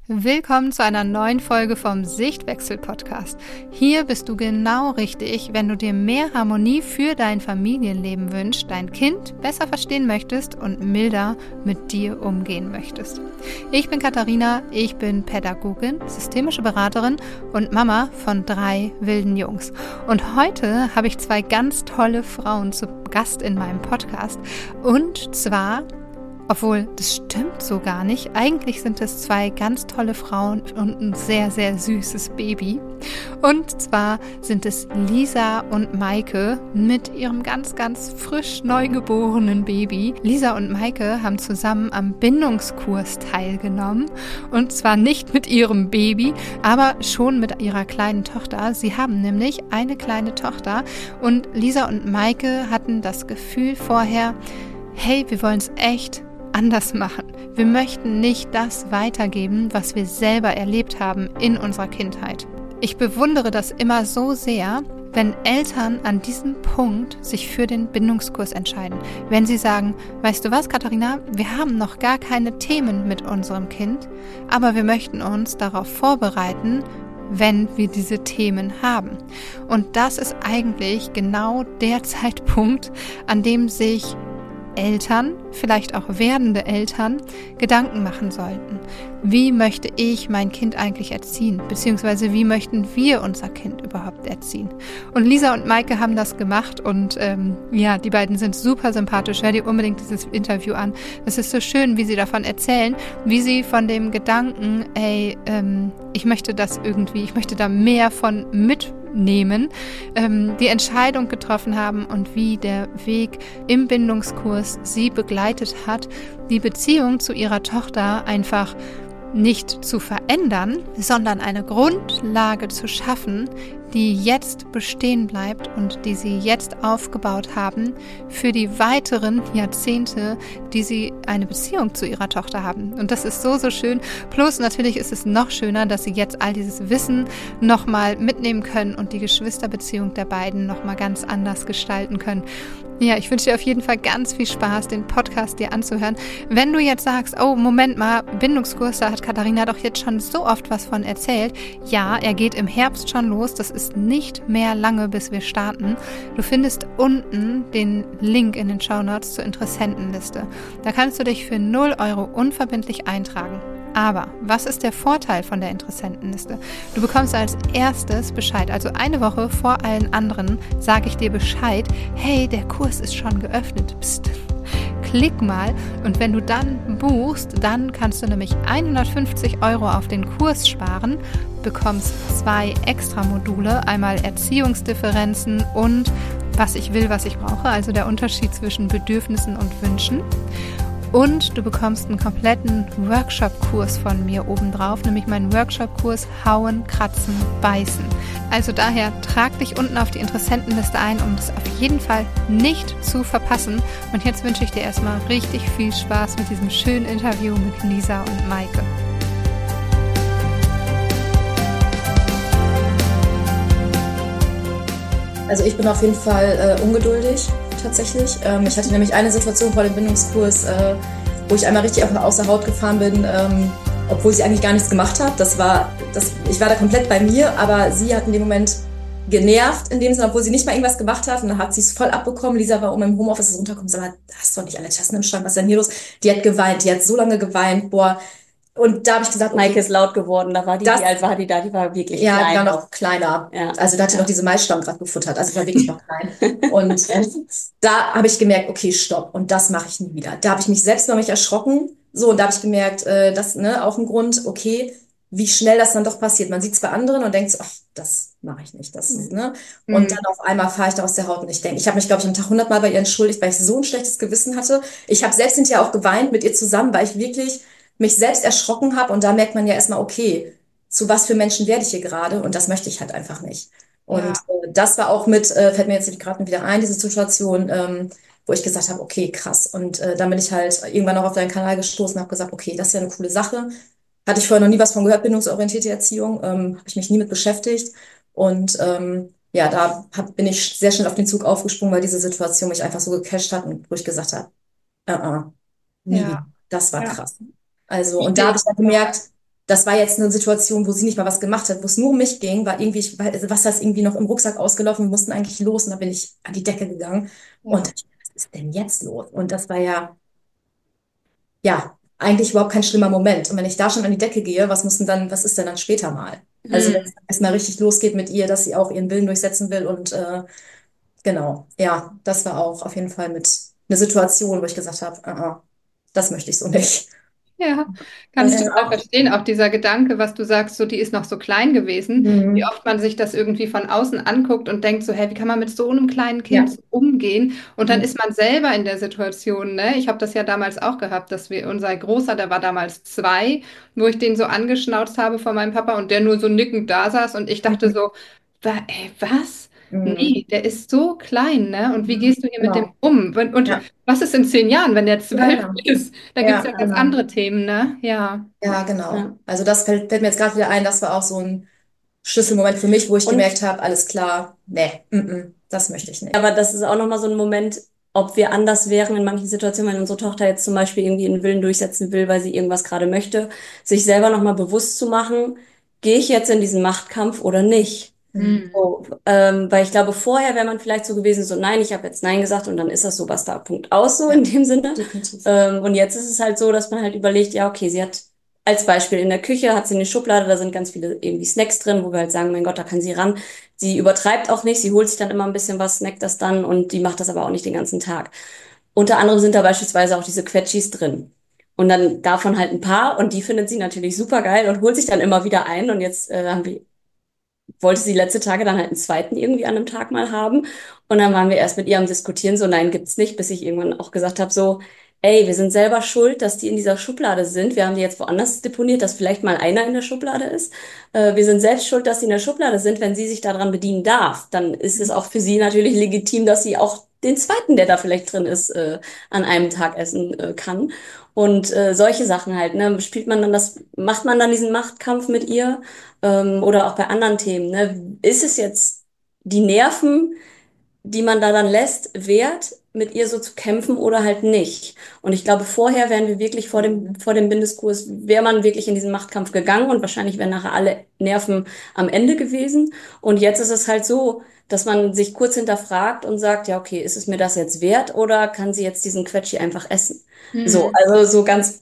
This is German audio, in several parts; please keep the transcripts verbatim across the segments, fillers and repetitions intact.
Willkommen zu einer neuen Folge vom Sichtwechsel-Podcast. Hier bist du genau richtig, wenn du dir mehr Harmonie für dein Familienleben wünschst, dein Kind besser verstehen möchtest und milder mit dir umgehen möchtest. Ich bin Katharina, ich bin Pädagogin, systemische Beraterin und Mama von drei wilden Jungs. Und heute habe ich zwei ganz tolle Frauen zu Gast in meinem Podcast. Und zwar... Obwohl, das stimmt so gar nicht. Eigentlich sind es zwei ganz tolle Frauen und ein sehr, sehr süßes Baby. Und zwar sind es Lisa und Maike mit ihrem ganz, ganz frisch neugeborenen Baby. Lisa und Maike haben zusammen am Bindungskurs teilgenommen. Und zwar nicht mit ihrem Baby, aber schon mit ihrer kleinen Tochter. Sie haben nämlich eine kleine Tochter. Und Lisa und Maike hatten das Gefühl vorher, hey, wir wollen es echt anders machen. Wir möchten nicht das weitergeben, was wir selber erlebt haben in unserer Kindheit. Ich bewundere das immer so sehr, wenn Eltern an diesem Punkt sich für den Bindungskurs entscheiden. Wenn sie sagen, weißt du was, Katharina, wir haben noch gar keine Themen mit unserem Kind, aber wir möchten uns darauf vorbereiten, wenn wir diese Themen haben. Und das ist eigentlich genau der Zeitpunkt, an dem sich Eltern, vielleicht auch werdende Eltern, Gedanken machen sollten. Wie möchte ich mein Kind eigentlich erziehen? Beziehungsweise wie möchten wir unser Kind überhaupt erziehen? Und Lisa und Maike haben das gemacht und ähm, ja, die beiden sind super sympathisch. Hör dir unbedingt dieses Interview an. Es ist so schön, wie sie davon erzählen, wie sie von dem Gedanken, ey, ähm, ich möchte das irgendwie, ich möchte da mehr von mitnehmen, ähm, die Entscheidung getroffen haben und wie der Weg im Bindungskurs sie begleitet hat, die Beziehung zu ihrer Tochter einfach nicht zu verändern, sondern eine Grundlage zu schaffen, die jetzt bestehen bleibt und die sie jetzt aufgebaut haben für die weiteren Jahrzehnte, die sie eine Beziehung zu ihrer Tochter haben. Und das ist so, so schön. Plus natürlich ist es noch schöner, dass sie jetzt all dieses Wissen nochmal mitnehmen können und die Geschwisterbeziehung der beiden nochmal ganz anders gestalten können. Ja, ich wünsche dir auf jeden Fall ganz viel Spaß, den Podcast dir anzuhören. Wenn du jetzt sagst, oh, Moment mal, Bindungskurs, da hat Katharina doch jetzt schon so oft was von erzählt. Ja, er geht im Herbst schon los. Das ist nicht mehr lange, bis wir starten. Du findest unten den Link in den Shownotes zur Interessentenliste. Da kannst du dich für null Euro unverbindlich eintragen. Aber was ist der Vorteil von der Interessentenliste? Du bekommst als erstes Bescheid, also eine Woche vor allen anderen sage ich dir Bescheid, hey, der Kurs ist schon geöffnet. Psst. Klick mal und wenn du dann buchst, dann kannst du nämlich hundertfünfzig Euro auf den Kurs sparen, bekommst zwei extra Module, einmal Erziehungsdifferenzen und was ich will, was ich brauche, also der Unterschied zwischen Bedürfnissen und Wünschen. Und du bekommst einen kompletten Workshop-Kurs von mir obendrauf, nämlich meinen Workshop-Kurs Hauen, Kratzen, Beißen. Also daher trag dich unten auf die Interessentenliste ein, um das auf jeden Fall nicht zu verpassen. Und jetzt wünsche ich dir erstmal richtig viel Spaß mit diesem schönen Interview mit Lisa und Maike. Also ich bin auf jeden Fall äh, ungeduldig. Tatsächlich. Ähm, ich hatte nämlich eine Situation vor dem Bindungskurs, äh, wo ich einmal richtig auf außer Haut gefahren bin, ähm, obwohl sie eigentlich gar nichts gemacht hat. Das war, das, ich war da komplett bei mir, aber sie hat in dem Moment genervt, in dem Sinne, obwohl sie nicht mal irgendwas gemacht hat. Und dann hat sie es voll abbekommen. Lisa war, um im Homeoffice runterkommen, sag da hast du doch nicht alle Tassen im Schrank, was ist denn hier los? Die hat geweint, die hat so lange geweint, boah. Und da habe ich gesagt, okay, Maike ist laut geworden, da war die, das, wie alt war die da? Die war wirklich ja, klein. Ja, die war noch kleiner. Ja. Also da hat sie ja noch diese Maisstamm gerade gefuttert, also die war wirklich noch klein. Und äh, da habe ich gemerkt, okay, stopp, und das mache ich nie wieder. Da habe ich mich selbst über mich erschrocken, so, und da habe ich gemerkt, äh, das, ne, auch ein Grund, okay, wie schnell das dann doch passiert. Man sieht es bei anderen und denkt so, ach, das mache ich nicht, das, mhm. ne. Und mhm. dann auf einmal fahre ich da aus der Haut und ich denke, ich habe mich, glaube ich, am Tag hundertmal bei ihr entschuldigt, weil ich so ein schlechtes Gewissen hatte. Ich habe selbst hinterher auch geweint mit ihr zusammen, weil ich wirklich mich selbst erschrocken habe und da merkt man ja erstmal, okay, zu was für Menschen werde ich hier gerade und das möchte ich halt einfach nicht. Und ja. äh, das war auch mit, äh, fällt mir jetzt gerade wieder ein, diese Situation, ähm, wo ich gesagt habe, okay, krass. Und äh, dann bin ich halt irgendwann auch auf deinen Kanal gestoßen und habe gesagt, okay, das ist ja eine coole Sache. Hatte ich vorher noch nie was von gehört, bindungsorientierte Erziehung, ähm, habe ich mich nie mit beschäftigt. Und ähm, ja, da hab, bin ich sehr schnell auf den Zug aufgesprungen, weil diese Situation mich einfach so gecasht hat und wo ich gesagt habe, uh -uh, nie, ja. das war ja. krass. Also, und da habe ich dann gemerkt, das war jetzt eine Situation, wo sie nicht mal was gemacht hat, wo es nur um mich ging, war irgendwie, ich, also Wasser ist irgendwie noch im Rucksack ausgelaufen, wir mussten eigentlich los und da bin ich an die Decke gegangen und Ja. was ist denn jetzt los? Und das war ja, ja, eigentlich überhaupt kein schlimmer Moment. Und wenn ich da schon an die Decke gehe, was muss denn dann, was ist denn dann später mal? Also wenn Mhm. es erstmal richtig losgeht mit ihr, dass sie auch ihren Willen durchsetzen will und äh, genau, ja, das war auch auf jeden Fall mit eine Situation, wo ich gesagt habe, uh -uh, das möchte ich so nicht. Ja, kann ich Das, total ja. verstehen. Auch dieser Gedanke, was du sagst, so die ist noch so klein gewesen, wie Mhm. oft man sich das irgendwie von außen anguckt und denkt so, hey, wie kann man mit so einem kleinen Kind Ja. so umgehen? Und dann Mhm. ist man selber in der Situation, ne? Ich habe das ja damals auch gehabt, dass wir, unser Großer, der war damals zwei, wo ich den so angeschnauzt habe von meinem Papa und der nur so nickend da saß und ich dachte Mhm. so, wa, ey, was? Mhm. Nee, der ist so klein, ne? Und wie Mhm. gehst du hier mit dem Genau. um? Und, und Ja. was ist in zehn Jahren, wenn der Ja, zwölf ja. ist? Da gibt's ja Ja, ganz genau. andere Themen, ne? Ja. Ja, genau. Ja. Also das fällt, fällt mir jetzt gerade wieder ein, das war auch so ein Schlüsselmoment für mich, wo ich Und gemerkt habe, alles klar, nee, mm, mm, das möchte ich nicht. aber das ist auch nochmal so ein Moment, ob wir anders wären in manchen Situationen, wenn unsere Tochter jetzt zum Beispiel irgendwie einen Willen durchsetzen will, weil sie irgendwas gerade möchte, sich selber nochmal bewusst zu machen, gehe ich jetzt in diesen Machtkampf oder nicht? Mhm. Hm. So, ähm, weil ich glaube, vorher wäre man vielleicht so gewesen, so nein, ich habe jetzt Nein gesagt und dann ist das so, basta, Punkt aus, so in Ja, dem Sinne. definitiv. Ähm, und jetzt ist es halt so, dass man halt überlegt, ja, okay, sie hat als Beispiel in der Küche hat sie eine Schublade, da sind ganz viele irgendwie Snacks drin, wo wir halt sagen, mein Gott, da kann sie ran. Sie übertreibt auch nicht, sie holt sich dann immer ein bisschen was, snackt das dann und die macht das aber auch nicht den ganzen Tag. Unter anderem sind da beispielsweise auch diese Quetschis drin. Und dann davon halt ein paar und die findet sie natürlich super geil und holt sich dann immer wieder ein. Und jetzt äh, haben wir wollte sie letzte Tage dann halt einen zweiten irgendwie an einem Tag mal haben. Und dann waren wir erst mit ihr am Diskutieren, so nein, gibt's nicht, bis ich irgendwann auch gesagt habe, so, ey, wir sind selber schuld, dass die in dieser Schublade sind. Wir haben die jetzt woanders deponiert, dass vielleicht mal einer in der Schublade ist. Äh, wir sind selbst schuld, dass sie in der Schublade sind. Wenn sie sich daran bedienen darf, dann ist es auch für sie natürlich legitim, dass sie auch den zweiten, der da vielleicht drin ist, äh, an einem Tag essen äh, kann. Und äh, solche Sachen halt, ne? Spielt man dann das, macht man dann diesen Machtkampf mit ihr? Ähm, oder auch bei anderen Themen, ne? Ist es jetzt die Nerven, die man da dann lässt, wert, mit ihr so zu kämpfen oder halt nicht? Und ich glaube, vorher wären wir wirklich vor dem, Mhm. vor dem Bindeskurs, wäre man wirklich in diesen Machtkampf gegangen und wahrscheinlich wären nachher alle Nerven am Ende gewesen. Und jetzt ist es halt so, dass man sich kurz hinterfragt und sagt, ja, okay, ist es mir das jetzt wert oder kann sie jetzt diesen Quetschi einfach essen? So, Hm. also so ganz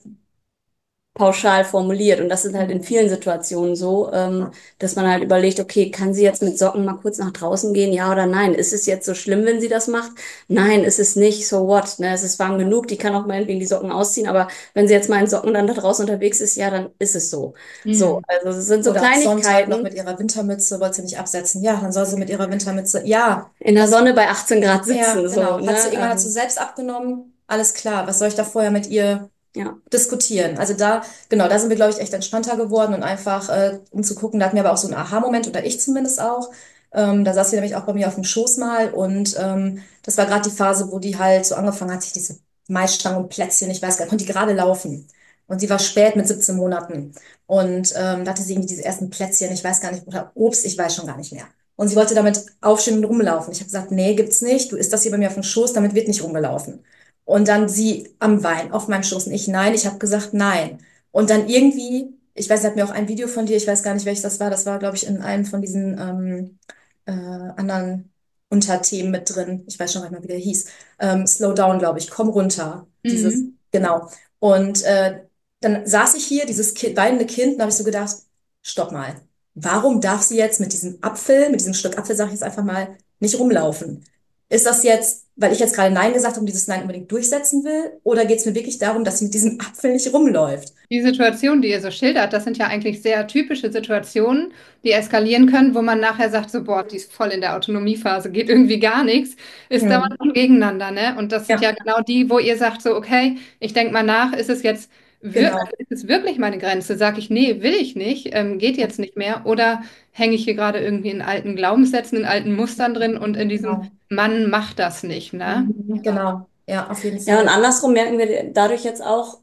pauschal formuliert. Und das ist halt in Mhm. vielen Situationen so, ähm, dass man halt überlegt, okay, kann sie jetzt mit Socken mal kurz nach draußen gehen, ja oder nein? Ist es jetzt so schlimm, wenn sie das macht? Nein, ist es nicht. So what? Ne? Es ist warm genug, die kann auch meinetwegen die Socken ausziehen, aber wenn sie jetzt mal in Socken dann da draußen unterwegs ist, ja, dann ist es so. So, Hm. also es sind so Oder auch Sonntag noch Kleinigkeiten. mit ihrer Wintermütze, wollte sie nicht absetzen. Ja, dann soll sie mit ihrer Wintermütze, ja, In der das, Sonne bei achtzehn Grad ja, sitzen, so, genau. Hat sie, ne? irgendwann hat sie Ähm, selbst abgenommen, alles klar, was soll ich da vorher mit ihr ja. diskutieren? Also da, genau, da sind wir, glaube ich, echt entspannter geworden und einfach, äh, um zu gucken, da hatten wir aber auch so einen Aha-Moment, oder ich zumindest auch. Ähm, da saß sie nämlich auch bei mir auf dem Schoß mal und ähm, das war gerade die Phase, wo die halt so angefangen hat, sich diese Maisstangen und Plätzchen, ich weiß gar nicht, konnte die gerade laufen. Und sie war spät mit siebzehn Monaten. Und ähm, da hatte sie irgendwie diese ersten Plätzchen, ich weiß gar nicht, oder Obst, ich weiß schon gar nicht mehr. Und sie wollte damit aufstehen und rumlaufen. Ich habe gesagt, nee, gibt's nicht. Du isst das hier bei mir auf dem Schoß, damit wird nicht rumgelaufen. Und dann sie am Wein auf meinem Schoß und ich nein. Ich habe gesagt nein. Und dann irgendwie, ich weiß, sie hat mir auch ein Video von dir, ich weiß gar nicht, welches das war. Das war, glaube ich, in einem von diesen ähm, äh, anderen Unterthemen mit drin. Ich weiß schon gar nicht mehr, wie der hieß. Ähm, Slow down, glaube ich. Komm runter. Dieses, Mhm. genau. Und äh, dann saß ich hier, dieses Kind, weinende Kind, und habe ich so gedacht, stopp mal. Warum darf sie jetzt mit diesem Apfel, mit diesem Stück Apfel, sage ich jetzt einfach mal, nicht rumlaufen? Ist das jetzt, weil ich jetzt gerade Nein gesagt habe und dieses Nein unbedingt durchsetzen will? Oder geht es mir wirklich darum, dass sie mit diesem Apfel nicht rumläuft? Die Situation, die ihr so schildert, das sind ja eigentlich sehr typische Situationen, die eskalieren können, wo man nachher sagt, so, boah, die ist voll in der Autonomiephase, geht irgendwie gar nichts, ist dauernd Hm. noch gegeneinander, ne? Und das sind ja Ja, genau die, wo ihr sagt, so, okay, ich denke mal nach, ist es jetzt wir also genau. ist es wirklich meine Grenze? Sage ich, nee, will ich nicht, ähm, geht jetzt nicht mehr? Oder hänge ich hier gerade irgendwie in alten Glaubenssätzen, in alten Mustern drin und in diesem Genau. Mann macht das nicht, ne? Mhm, genau. Ja, auf jeden Ja, und Fall. andersrum merken wir dadurch jetzt auch,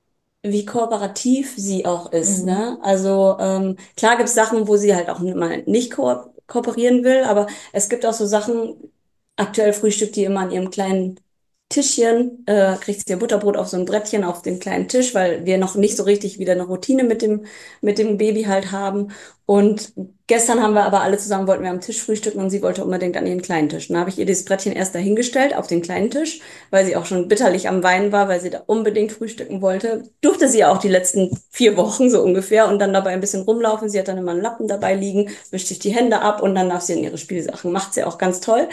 wie kooperativ sie auch ist, Mhm. ne? Also ähm, klar gibt's Sachen, wo sie halt auch mal nicht ko kooperieren will, aber es gibt auch so Sachen, aktuell frühstückt die immer an ihrem kleinen Tischchen, äh, kriegt sie ihr Butterbrot auf so ein Brettchen auf den kleinen Tisch, weil wir noch nicht so richtig wieder eine Routine mit dem, mit dem Baby halt haben. Und gestern haben wir aber alle zusammen, wollten wir am Tisch frühstücken und sie wollte unbedingt an ihren kleinen Tisch. Dann habe ich ihr dieses Brettchen erst dahingestellt auf den kleinen Tisch, weil sie auch schon bitterlich am Weinen war, weil sie da unbedingt frühstücken wollte. Durfte sie ja auch die letzten vier Wochen so ungefähr und dann dabei ein bisschen rumlaufen. Sie hat dann immer einen Lappen dabei liegen, wischt sich die Hände ab und dann darf sie in ihre Spielsachen. Macht sie auch ganz toll.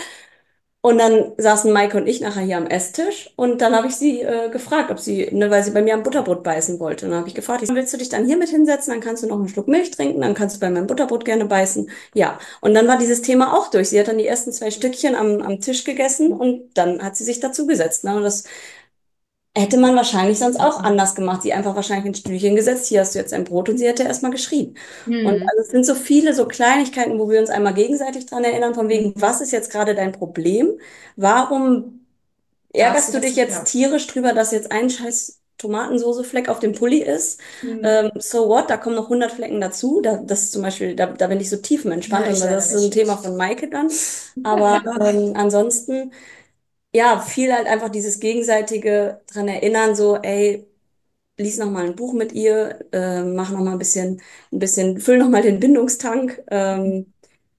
Und dann saßen Maike und ich nachher hier am Esstisch und dann habe ich sie äh, gefragt, ob sie, ne, weil sie bei mir am Butterbrot beißen wollte. Und dann habe ich gefragt, ich, willst du dich dann hier mit hinsetzen, dann kannst du noch einen Schluck Milch trinken, dann kannst du bei meinem Butterbrot gerne beißen. Ja, und dann war dieses Thema auch durch. Sie hat dann die ersten zwei Stückchen am, am Tisch gegessen und dann hat sie sich dazu gesetzt. Ne? Und das hätte man wahrscheinlich sonst auch anders gemacht. Sie einfach wahrscheinlich ein Stühlchen gesetzt, hier hast du jetzt ein Brot und sie hätte erstmal geschrien. Und Hm. also es sind so viele so Kleinigkeiten, wo wir uns einmal gegenseitig dran erinnern, von wegen, was ist jetzt gerade dein Problem? Warum Darfst ärgerst du du das? dich jetzt Ja. tierisch drüber, dass jetzt ein scheiß Tomatensoße-Fleck auf dem Pulli ist? Hm. Ähm, so what? Da kommen noch hundert Flecken dazu. Da, das ist zum Beispiel, da, da bin ich so tiefenentspannt Ja, und ich leider das ist so ein nicht. Thema von Maike dann. Aber ähm, ansonsten ja, viel halt einfach dieses gegenseitige dran erinnern, so, ey, lies noch mal ein Buch mit ihr, äh, mach noch mal ein bisschen, ein bisschen, füll noch mal den Bindungstank, ähm,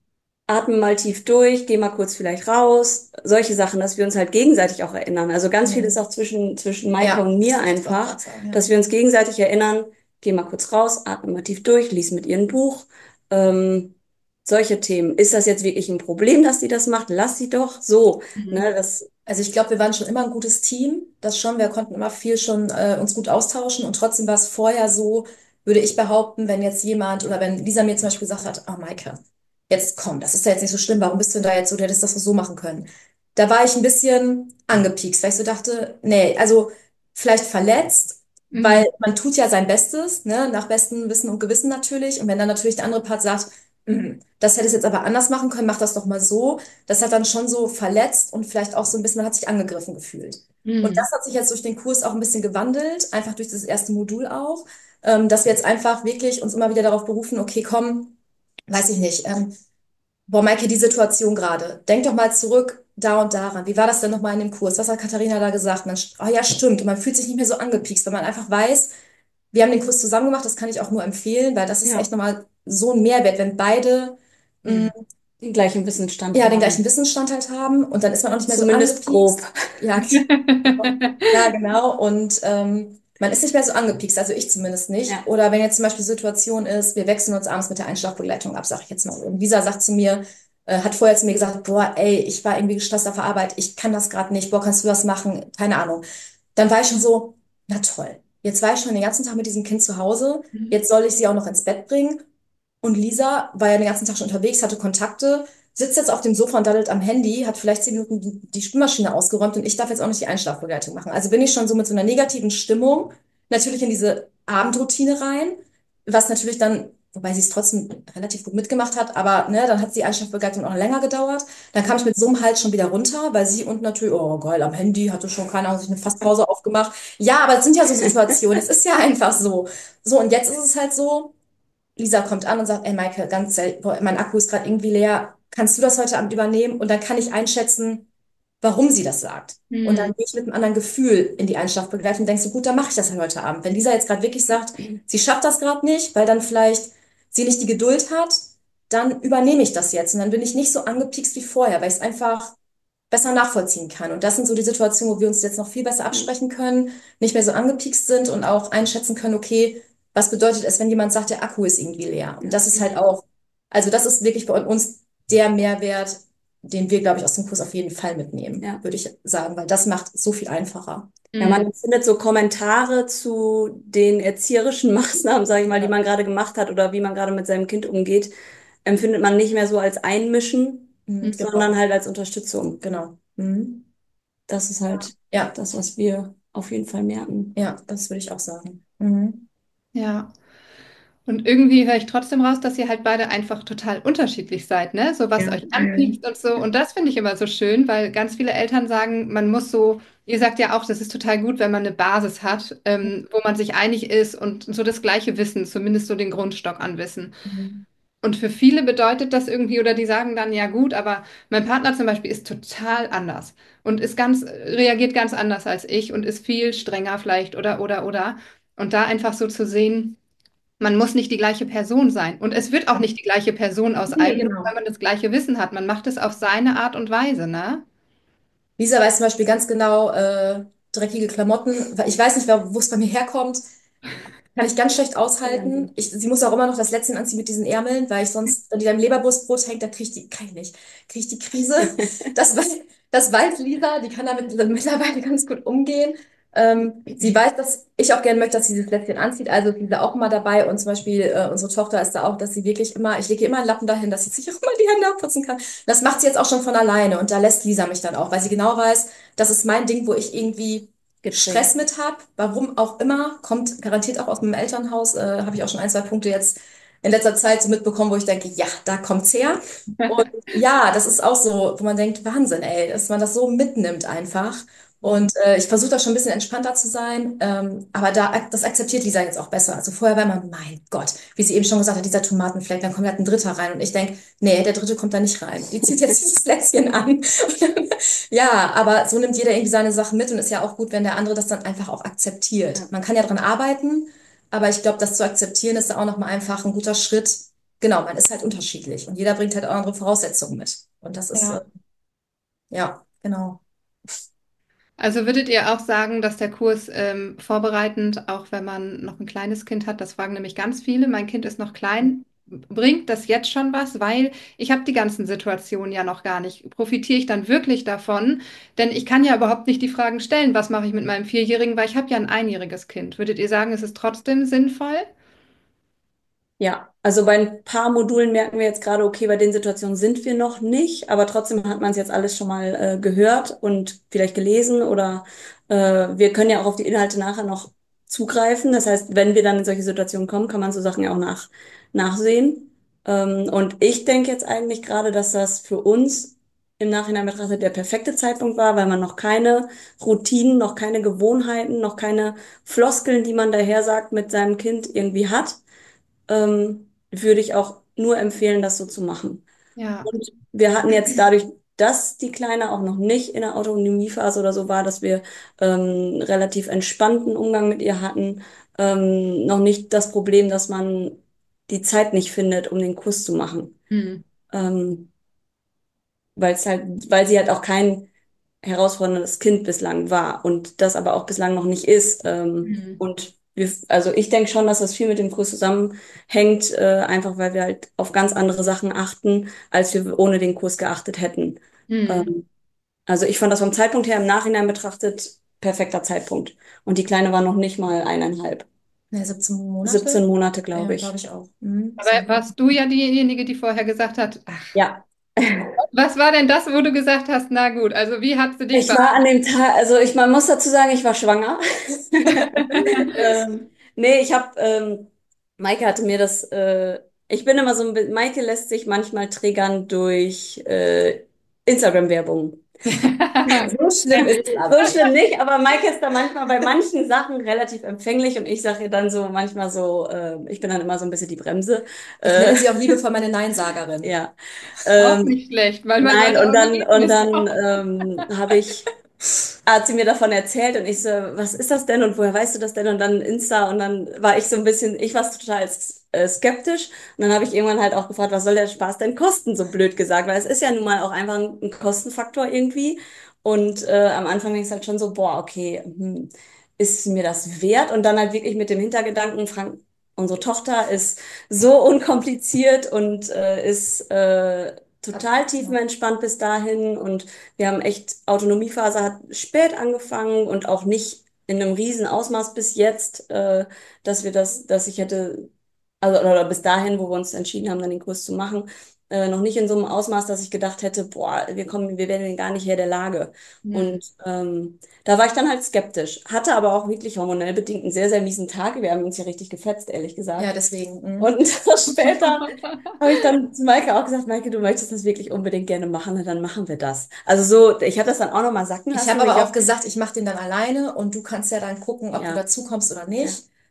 atme mal tief durch, geh mal kurz vielleicht raus, solche Sachen, dass wir uns halt gegenseitig auch erinnern. Also ganz viel ist Hm. auch zwischen, zwischen Maike Ja, und mir das wollte ich auch einfach, gerade sagen, ja. dass wir uns gegenseitig erinnern, geh mal kurz raus, atme mal tief durch, lies mit ihr ein Buch, ähm, solche Themen. Ist das jetzt wirklich ein Problem, dass sie das macht? Lass sie doch so, ne, Mhm. das, Also ich glaube, wir waren schon immer ein gutes Team. Das schon, wir konnten immer viel schon äh, uns gut austauschen und trotzdem war es vorher so, würde ich behaupten, wenn jetzt jemand oder wenn Lisa mir zum Beispiel gesagt hat, oh Maike, jetzt komm, das ist ja jetzt nicht so schlimm, warum bist du denn da jetzt so, du hättest das doch so machen können. Da war ich ein bisschen angepiekst, weil ich so dachte, nee, also vielleicht verletzt, weil Hm. man tut ja sein Bestes, ne, nach bestem Wissen und Gewissen natürlich. Und wenn dann natürlich der andere Part sagt, "Mhm, das hättest du jetzt aber anders machen können, mach das doch mal so, das hat dann schon so verletzt und vielleicht auch so ein bisschen, man hat sich angegriffen gefühlt. Und Hm. das hat sich jetzt durch den Kurs auch ein bisschen gewandelt, einfach durch das erste Modul auch, ähm, dass wir jetzt einfach wirklich uns immer wieder darauf berufen, okay, komm, weiß ich nicht, ähm, boah, Maike, die Situation gerade, denk doch mal zurück da und daran. Wie war das denn nochmal in dem Kurs? Was hat Katharina da gesagt? Man, oh ja, stimmt. Und man fühlt sich nicht mehr so angepiekst, weil man einfach weiß, wir haben den Kurs zusammen gemacht, das kann ich auch nur empfehlen, weil das ist echt ja. nochmal so ein Mehrwert, wenn beide Mhm. Den gleichen Wissensstand ja, den gleichen haben. Wissensstand halt haben und dann ist man auch nicht mehr so Zumindest grob. angepiekst. Ja, ja, genau. Und ähm, man ist nicht mehr so angepiekst, also ich zumindest nicht. Ja. Oder wenn jetzt zum Beispiel Situation ist, wir wechseln uns abends mit der Einschlafbegleitung ab, sag ich jetzt mal. Und Lisa sagt zu mir, äh, hat vorher zu mir gesagt, boah, ey, ich war irgendwie gestresst auf der Arbeit, ich kann das gerade nicht, boah, kannst du das machen? Keine Ahnung. Dann war ich schon so, na toll. Jetzt war ich schon den ganzen Tag mit diesem Kind zu Hause. Jetzt soll ich sie auch noch ins Bett bringen. Und Lisa war ja den ganzen Tag schon unterwegs, hatte Kontakte, sitzt jetzt auf dem Sofa und daddelt am Handy, hat vielleicht zehn Minuten die die Spülmaschine ausgeräumt und ich darf jetzt auch nicht die Einschlafbegleitung machen. Also bin ich schon so mit so einer negativen Stimmung natürlich in diese Abendroutine rein, was natürlich dann, wobei sie es trotzdem relativ gut mitgemacht hat, aber ne, dann hat die Einschlafbegleitung auch länger gedauert. Dann kam ich mit so einem Hals schon wieder runter, weil sie und natürlich, oh geil, am Handy hatte schon keine Ahnung, sich eine Fasspause aufgemacht. Ja, aber es sind ja so Situationen, es ist ja einfach so. So, und jetzt ist es halt so, Lisa kommt an und sagt, ey Maike, ganz ehrlich, boah, mein Akku ist gerade irgendwie leer. Kannst du das heute Abend übernehmen? Und dann kann ich einschätzen, warum sie das sagt. Und dann Hm. gehe ich mit einem anderen Gefühl in die Einschlafbegleitung und denkst so, gut, dann mache ich das halt heute Abend. Wenn Lisa jetzt gerade wirklich sagt, sie schafft das gerade nicht, weil dann vielleicht sie nicht die Geduld hat, dann übernehme ich das jetzt. Und dann bin ich nicht so angepiekst wie vorher, weil ich es einfach besser nachvollziehen kann. Und das sind so die Situationen, wo wir uns jetzt noch viel besser absprechen können, nicht mehr so angepiekst sind und auch einschätzen können, okay, was bedeutet es, wenn jemand sagt, der Akku ist irgendwie leer? Und das ist halt auch, also das ist wirklich bei uns der Mehrwert, den wir, glaube ich, aus dem Kurs auf jeden Fall mitnehmen, Ja. würde ich sagen, weil das macht so viel einfacher. Ja, man Hm. findet so Kommentare zu den erzieherischen Maßnahmen, sage ich mal, die Ja, man gerade gemacht hat oder wie man gerade mit seinem Kind umgeht, empfindet man nicht mehr so als Einmischen, mhm, sondern genau, halt als Unterstützung. genau. Mhm. Das ist halt Ja, das, was wir auf jeden Fall merken. ja, das würde ich auch sagen. Mhm. Ja. Und irgendwie höre ich trotzdem raus, dass ihr halt beide einfach total unterschiedlich seid, ne? So was Ja. euch Mhm. anpiekt und so. Und das finde ich immer so schön, weil ganz viele Eltern sagen, man muss so, ihr sagt ja auch, das ist total gut, wenn man eine Basis hat, ähm, wo man sich einig ist und so das gleiche Wissen, zumindest so den Grundstock an Wissen. Mhm. Und für viele bedeutet das irgendwie, oder die sagen dann, ja gut, aber mein Partner zum Beispiel ist total anders und ist ganz, reagiert ganz anders als ich und ist viel strenger vielleicht oder, oder, oder. Und da einfach so zu sehen, man muss nicht die gleiche Person sein. Und es wird auch nicht die gleiche Person aus Nee, einem, nur weil genau. man das gleiche Wissen hat. Man macht es auf seine Art und Weise, ne? Lisa weiß zum Beispiel ganz genau, äh, dreckige Klamotten, weil ich weiß nicht, wo es bei mir herkommt. Kann ich ganz schlecht aushalten. Ich, sie muss auch immer noch das Lätzchen anziehen mit diesen Ärmeln, weil ich sonst, wenn die da im Leberwurstbrot hängt, dann kriege ich die, kann ich nicht, kriege ich die Krise. Das, wei- das weiß Lisa, die kann damit mittlerweile ganz gut umgehen. Ähm, sie weiß, dass ich auch gerne möchte, dass sie dieses Lätzchen anzieht, also ist Lisa auch immer dabei und zum Beispiel äh, unsere Tochter ist da auch, dass sie wirklich immer, ich lege ihr immer einen Lappen dahin, dass sie sich auch immer die Hände abputzen kann. Das macht sie jetzt auch schon von alleine und da lässt Lisa mich dann auch, weil sie genau weiß, das ist mein Ding, wo ich irgendwie Stress mit habe, warum auch immer, kommt garantiert auch aus meinem Elternhaus, äh, habe ich auch schon ein, zwei Punkte jetzt in letzter Zeit so mitbekommen, wo ich denke, ja, da kommt's her. Und ja, das ist auch so, wo man denkt, Wahnsinn, ey, dass man das so mitnimmt einfach. Und äh, ich versuche da schon ein bisschen entspannter zu sein, ähm, aber da, das akzeptiert Lisa jetzt auch besser. Also vorher war man, mein Gott, wie sie eben schon gesagt hat, dieser Tomatenfleck, dann kommt halt ein Dritter rein und ich denke, nee, der Dritte kommt da nicht rein. Die zieht jetzt dieses Lätzchen an. Ja, aber so nimmt jeder irgendwie seine Sachen mit und ist ja auch gut, wenn der andere das dann einfach auch akzeptiert. Ja. Man kann ja dran arbeiten, aber ich glaube, das zu akzeptieren ist auch nochmal einfach ein guter Schritt. Genau, man ist halt unterschiedlich und jeder bringt halt auch andere Voraussetzungen mit. Und das ist, äh, Ja. ja, genau. Also würdet ihr auch sagen, dass der Kurs ähm, vorbereitend, auch wenn man noch ein kleines Kind hat, das fragen nämlich ganz viele, mein Kind ist noch klein, bringt das jetzt schon was, weil ich habe die ganzen Situationen ja noch gar nicht. Profitiere ich dann wirklich davon? Denn ich kann ja überhaupt nicht die Fragen stellen, was mache ich mit meinem Vierjährigen, weil ich habe ja ein einjähriges Kind. Würdet ihr sagen, es ist trotzdem sinnvoll? Ja, also bei ein paar Modulen merken wir jetzt gerade, okay, bei den Situationen sind wir noch nicht, aber trotzdem hat man es jetzt alles schon mal äh, gehört und vielleicht gelesen oder äh, wir können ja auch auf die Inhalte nachher noch zugreifen. Das heißt, wenn wir dann in solche Situationen kommen, kann man so Sachen ja auch nach, nachsehen. Ähm, und ich denke jetzt eigentlich gerade, dass das für uns im Nachhinein betrachtet der perfekte Zeitpunkt war, weil man noch keine Routinen, noch keine Gewohnheiten, noch keine Floskeln, die man daher sagt, mit seinem Kind irgendwie hat, ähm, würde ich auch nur empfehlen, das so zu machen. Ja. Und wir hatten jetzt dadurch, dass die Kleine auch noch nicht in der Autonomiephase oder so war, dass wir ähm, relativ entspannten Umgang mit ihr hatten, ähm, noch nicht das Problem, dass man die Zeit nicht findet, um den Kurs zu machen. Hm. Ähm, weil es halt, weil sie halt auch kein herausforderndes Kind bislang war und das aber auch bislang noch nicht ist. Ähm, Hm. und wir, also ich denke schon, dass das viel mit dem Kurs zusammenhängt, äh, einfach weil wir halt auf ganz andere Sachen achten, als wir ohne den Kurs geachtet hätten. Hm. Ähm, also ich fand das vom Zeitpunkt her im Nachhinein betrachtet perfekter Zeitpunkt. Und die Kleine war noch nicht mal eineinhalb. Ja, siebzehn siebzehn Monate? Monate, Ja, glaube glaube ich. ich auch. Mhm. Aber warst du ja diejenige, die vorher gesagt hat, ach, Ja. was war denn das, wo du gesagt hast, na gut, also wie hat sie dich Ich war an dem Tag, also ich, man muss dazu sagen, ich war schwanger. ähm, nee, ich habe, ähm, Maike hatte mir das, äh, ich bin immer so ein bisschen, Maike lässt sich manchmal triggern durch äh, Instagram-Werbung. So schlimm ist es So aber. schlimm nicht, aber Maike ist da manchmal bei manchen Sachen relativ empfänglich und ich sage ihr dann so manchmal so, äh, ich bin dann immer so ein bisschen die Bremse. Ich Äh, nenne sie auch liebevoll meine Neinsagerin. ja. Auch Ähm, nicht schlecht, weil man nein, sollte und auch nicht dann, jeden und missbrauchen. dann ähm, habe ich hat sie mir davon erzählt und ich so, was ist das denn und woher weißt du das denn? Und dann Insta und dann war ich so ein bisschen, ich war total äh, skeptisch und dann habe ich irgendwann halt auch gefragt, was soll der Spaß denn kosten, so blöd gesagt, weil es ist ja nun mal auch einfach ein, ein Kostenfaktor irgendwie und äh, am Anfang ging es halt schon so, boah, okay, hm, ist mir das wert? Und dann halt wirklich mit dem Hintergedanken, Frank, unsere Tochter ist so unkompliziert und äh, ist äh, total tiefenentspannt bis dahin und wir haben echt, Autonomiephase hat spät angefangen und auch nicht in einem riesen Ausmaß bis jetzt, äh, dass wir das, dass ich hätte, also oder bis dahin, wo wir uns entschieden haben, dann den Kurs zu machen, äh, noch nicht in so einem Ausmaß, dass ich gedacht hätte, boah, wir kommen, wir werden gar nicht Herr der Lage. Hm. Und ähm, da war ich dann halt skeptisch, hatte aber auch wirklich hormonell bedingt einen sehr, sehr miesen Tag. Wir haben uns hier richtig gefetzt, ehrlich Ja, gesagt. deswegen. Und Mhm. einen Tag später habe ich dann zu Maike auch gesagt, Maike, du möchtest das wirklich unbedingt gerne machen, na, dann machen wir das. Also so, ich habe das dann auch nochmal sacken Ich lassen. habe Ich aber auch habe, gesagt, ich mache den dann alleine und du kannst ja dann gucken, ob du ja, dazu kommst oder ja. nicht.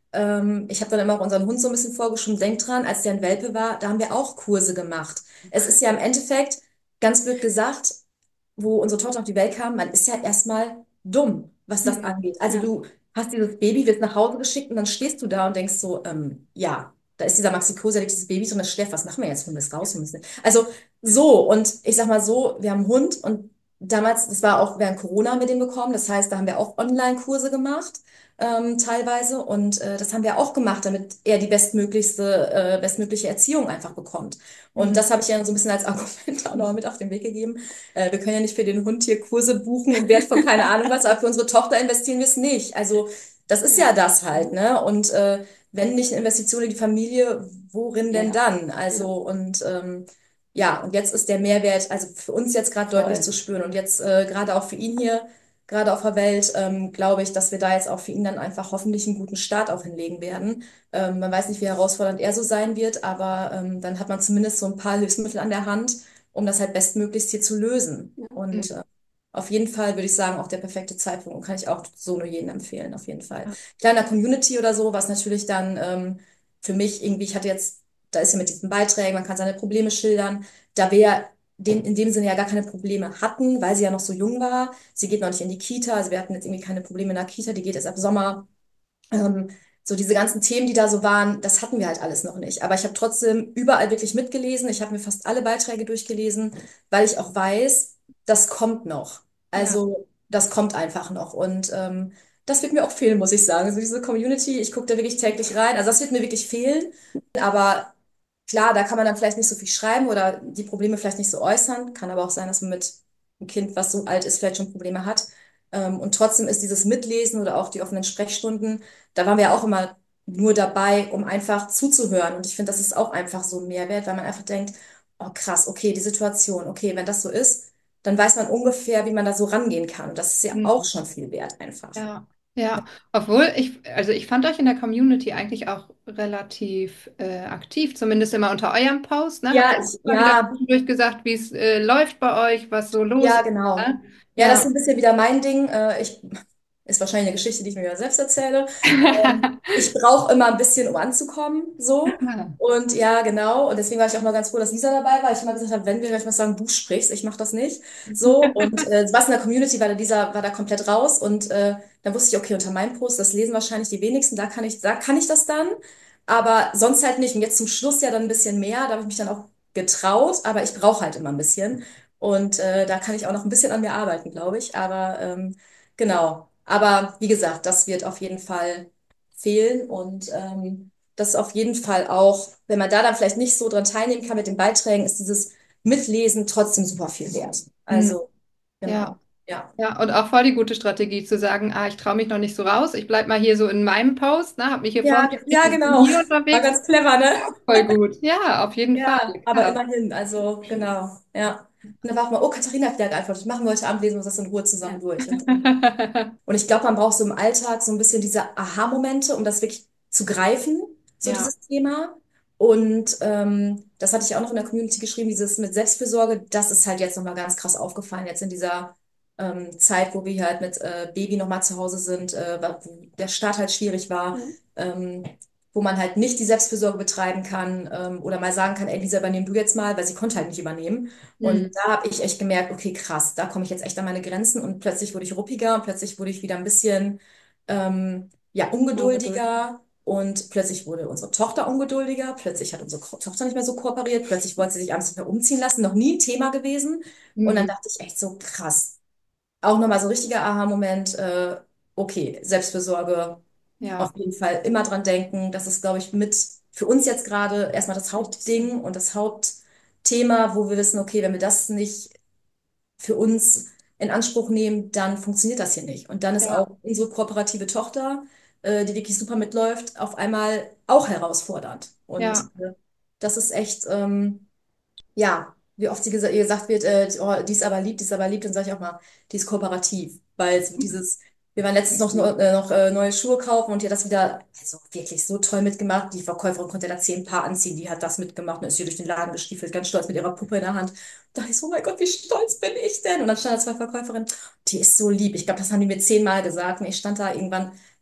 ähm, ich habe dann immer auch unseren Hund so ein bisschen vorgeschoben, denk dran, als der ein Welpe war, da haben wir auch Kurse gemacht. Es ist ja im Endeffekt, ganz blöd gesagt, wo unsere Tochter auf die Welt kam, man ist ja erstmal dumm, was das Mhm. angeht. Also Ja, du hast dieses Baby, wirst nach Hause geschickt und dann stehst du da und denkst so, ähm, ja, da ist dieser Maxi-Cosi, da liegt dieses Baby und das schläft, was machen wir jetzt? Holen wir es raus? Holen wir es nicht? Also so, und ich sag mal so, wir haben einen Hund und damals, das war auch während Corona haben wir den bekommen, das heißt, da haben wir auch Online-Kurse gemacht, ähm, teilweise und äh, das haben wir auch gemacht, damit er die bestmöglichste, äh, bestmögliche Erziehung einfach bekommt. Und mhm. das habe ich ja so ein bisschen als Argument auch noch mit auf den Weg gegeben. Äh, wir können ja nicht für den Hund hier Kurse buchen im Wert von keine Ahnung was, aber für unsere Tochter investieren wir es nicht. Also das ist ja Ja, das halt, ne? Und äh, wenn nicht eine Investition in die Familie, worin denn ja, dann? ja, Also und ähm, ja, und jetzt ist der Mehrwert, also für uns jetzt gerade deutlich zu voll. spüren und jetzt äh, gerade auch für ihn hier, gerade auf der Welt, ähm, glaube ich, dass wir da jetzt auch für ihn dann einfach hoffentlich einen guten Start auch hinlegen werden. Ähm, man weiß nicht, wie herausfordernd er so sein wird, aber ähm, dann hat man zumindest so ein paar Hilfsmittel an der Hand, um das halt bestmöglichst hier zu lösen. Und äh, auf jeden Fall würde ich sagen, auch der perfekte Zeitpunkt und kann ich auch so nur jedem empfehlen, auf jeden Fall. Ja. Kleiner Community oder so, was natürlich dann ähm, für mich irgendwie, ich hatte jetzt, da ist ja mit diesen Beiträgen, man kann seine Probleme schildern, da wir ja den, in dem Sinne ja gar keine Probleme hatten, weil sie ja noch so jung war. Sie geht noch nicht in die Kita, also wir hatten jetzt irgendwie keine Probleme in der Kita, die geht jetzt ab Sommer. Ähm, so diese ganzen Themen, die da so waren, das hatten wir halt alles noch nicht. Aber ich habe trotzdem überall wirklich mitgelesen. Ich habe mir fast alle Beiträge durchgelesen, weil ich auch weiß, das kommt noch. Ja. Also das kommt einfach noch. Und ähm, das wird mir auch fehlen, muss ich sagen. Also diese Community, ich gucke da wirklich täglich rein. Also das wird mir wirklich fehlen. Aber klar, da kann man dann vielleicht nicht so viel schreiben oder die Probleme vielleicht nicht so äußern. Kann aber auch sein, dass man mit einem Kind, was so alt ist, vielleicht schon Probleme hat. Ähm, und trotzdem ist dieses Mitlesen oder auch die offenen Sprechstunden, da waren wir ja auch immer nur dabei, um einfach zuzuhören. Und ich finde, das ist auch einfach so ein Mehrwert, weil man einfach denkt, oh krass, okay, die Situation, okay, wenn das so ist, dann weiß man ungefähr, wie man da so rangehen kann. Und das ist ja auch Mhm. schon viel wert einfach. Ja, ja. Obwohl ich, also ich fand euch in der Community eigentlich auch relativ äh, aktiv, zumindest immer unter eurem Post, ne? Habt Ja, ihr ich, immer wieder ja, zwischendurch gesagt, wie es äh, läuft bei euch, was so los ja, ist, genau. ne? Ja, das ist Ja. so ein bisschen wieder mein Ding. Äh, ich, ist wahrscheinlich eine Geschichte, die ich mir wieder selbst erzähle. Ähm, ich brauche immer ein bisschen, um anzukommen, so. Und ja, genau. Und deswegen war ich auch mal ganz froh, dass Lisa dabei war. Ich immer gesagt habe, wenn wir gleich mal sagen, du sprichst, ich mache das nicht. So. Und äh, was in der Community war, da Lisa war da komplett raus. Und äh, dann wusste ich, okay, unter meinem Post, das lesen wahrscheinlich die wenigsten, da kann ich, da kann ich das dann. Aber sonst halt nicht. Und jetzt zum Schluss ja dann ein bisschen mehr. Da habe ich mich dann auch getraut, aber ich brauche halt immer ein bisschen. Und äh, da kann ich auch noch ein bisschen an mir arbeiten, glaube ich. Aber ähm, genau. Aber wie gesagt, das wird auf jeden Fall fehlen. Und ähm, das ist auf jeden Fall auch, wenn man da dann vielleicht nicht so dran teilnehmen kann mit den Beiträgen, ist dieses Mitlesen trotzdem super viel wert. Hm, Also, ja. genau. Ja. Ja, und auch voll die gute Strategie zu sagen, ah, ich traue mich noch nicht so raus, ich bleib mal hier so in meinem Post, ne, hab mich hier Ja, vorgestellt, ja, ich bin genau. hier War unterwegs, ganz clever, ne? voll gut. Ja, auf jeden Fall, Ja, aber krass. immerhin, also genau, ja. Und dann war auch mal, oh, Katharina hat wieder geantwortet, machen wir heute Abend, lesen wir uns das in Ruhe zusammen Ja. durch. Und, und ich glaube, man braucht so im Alltag so ein bisschen diese Aha-Momente, um das wirklich zu greifen, so Ja. dieses Thema. Und ähm, das hatte ich auch noch in der Community geschrieben, dieses mit Selbstfürsorge, das ist halt jetzt nochmal ganz krass aufgefallen, jetzt in dieser ähm, Zeit, wo wir halt mit äh, Baby nochmal zu Hause sind, äh, wo der Start halt schwierig war. Ja. Ähm, wo man halt nicht die Selbstfürsorge betreiben kann ähm, oder mal sagen kann, ey, Lisa, übernehm du jetzt mal, weil sie konnte halt nicht übernehmen. Und Hm. da habe ich echt gemerkt, okay, krass, da komme ich jetzt echt an meine Grenzen und plötzlich wurde ich ruppiger und plötzlich wurde ich wieder ein bisschen ähm, ja, Ungeduld. ungeduldiger und plötzlich wurde unsere Tochter ungeduldiger, plötzlich hat unsere Ko- Tochter nicht mehr so kooperiert, plötzlich wollte sie sich abends nicht mehr umziehen lassen, noch nie ein Thema gewesen. Und dann Hm. dachte ich echt so, krass, auch nochmal so ein richtiger Aha-Moment, äh, okay, Selbstfürsorge auf Ja, jeden Fall immer dran denken. Das ist, glaube ich, mit für uns jetzt gerade erstmal das Richtig so. Hauptding und das Hauptthema, wo wir wissen, okay, wenn wir das nicht für uns in Anspruch nehmen, dann funktioniert das hier nicht. Und dann ist ja, auch unsere kooperative Tochter, äh, die wirklich super mitläuft, auf einmal auch herausfordernd. Und ja, äh, das ist echt, ähm, ja, wie oft sie gesa ihr gesagt wird, äh, oh, die ist aber lieb, die ist aber lieb, dann sage ich auch mal, die ist kooperativ. Weil so dieses, wir waren letztens noch, äh, noch äh, neue Schuhe kaufen und die hat das wieder, also wirklich so toll mitgemacht. Die Verkäuferin konnte da zehn Paar anziehen, die hat das mitgemacht und ist hier durch den Laden gestiefelt, ganz stolz mit ihrer Puppe in der Hand. Da dachte ich so, oh mein Gott, wie stolz bin ich denn? Und dann stand da zwei Verkäuferinnen, die ist so lieb. Ich glaube, das haben die mir zehnmal gesagt. Und ich stand da irgendwann,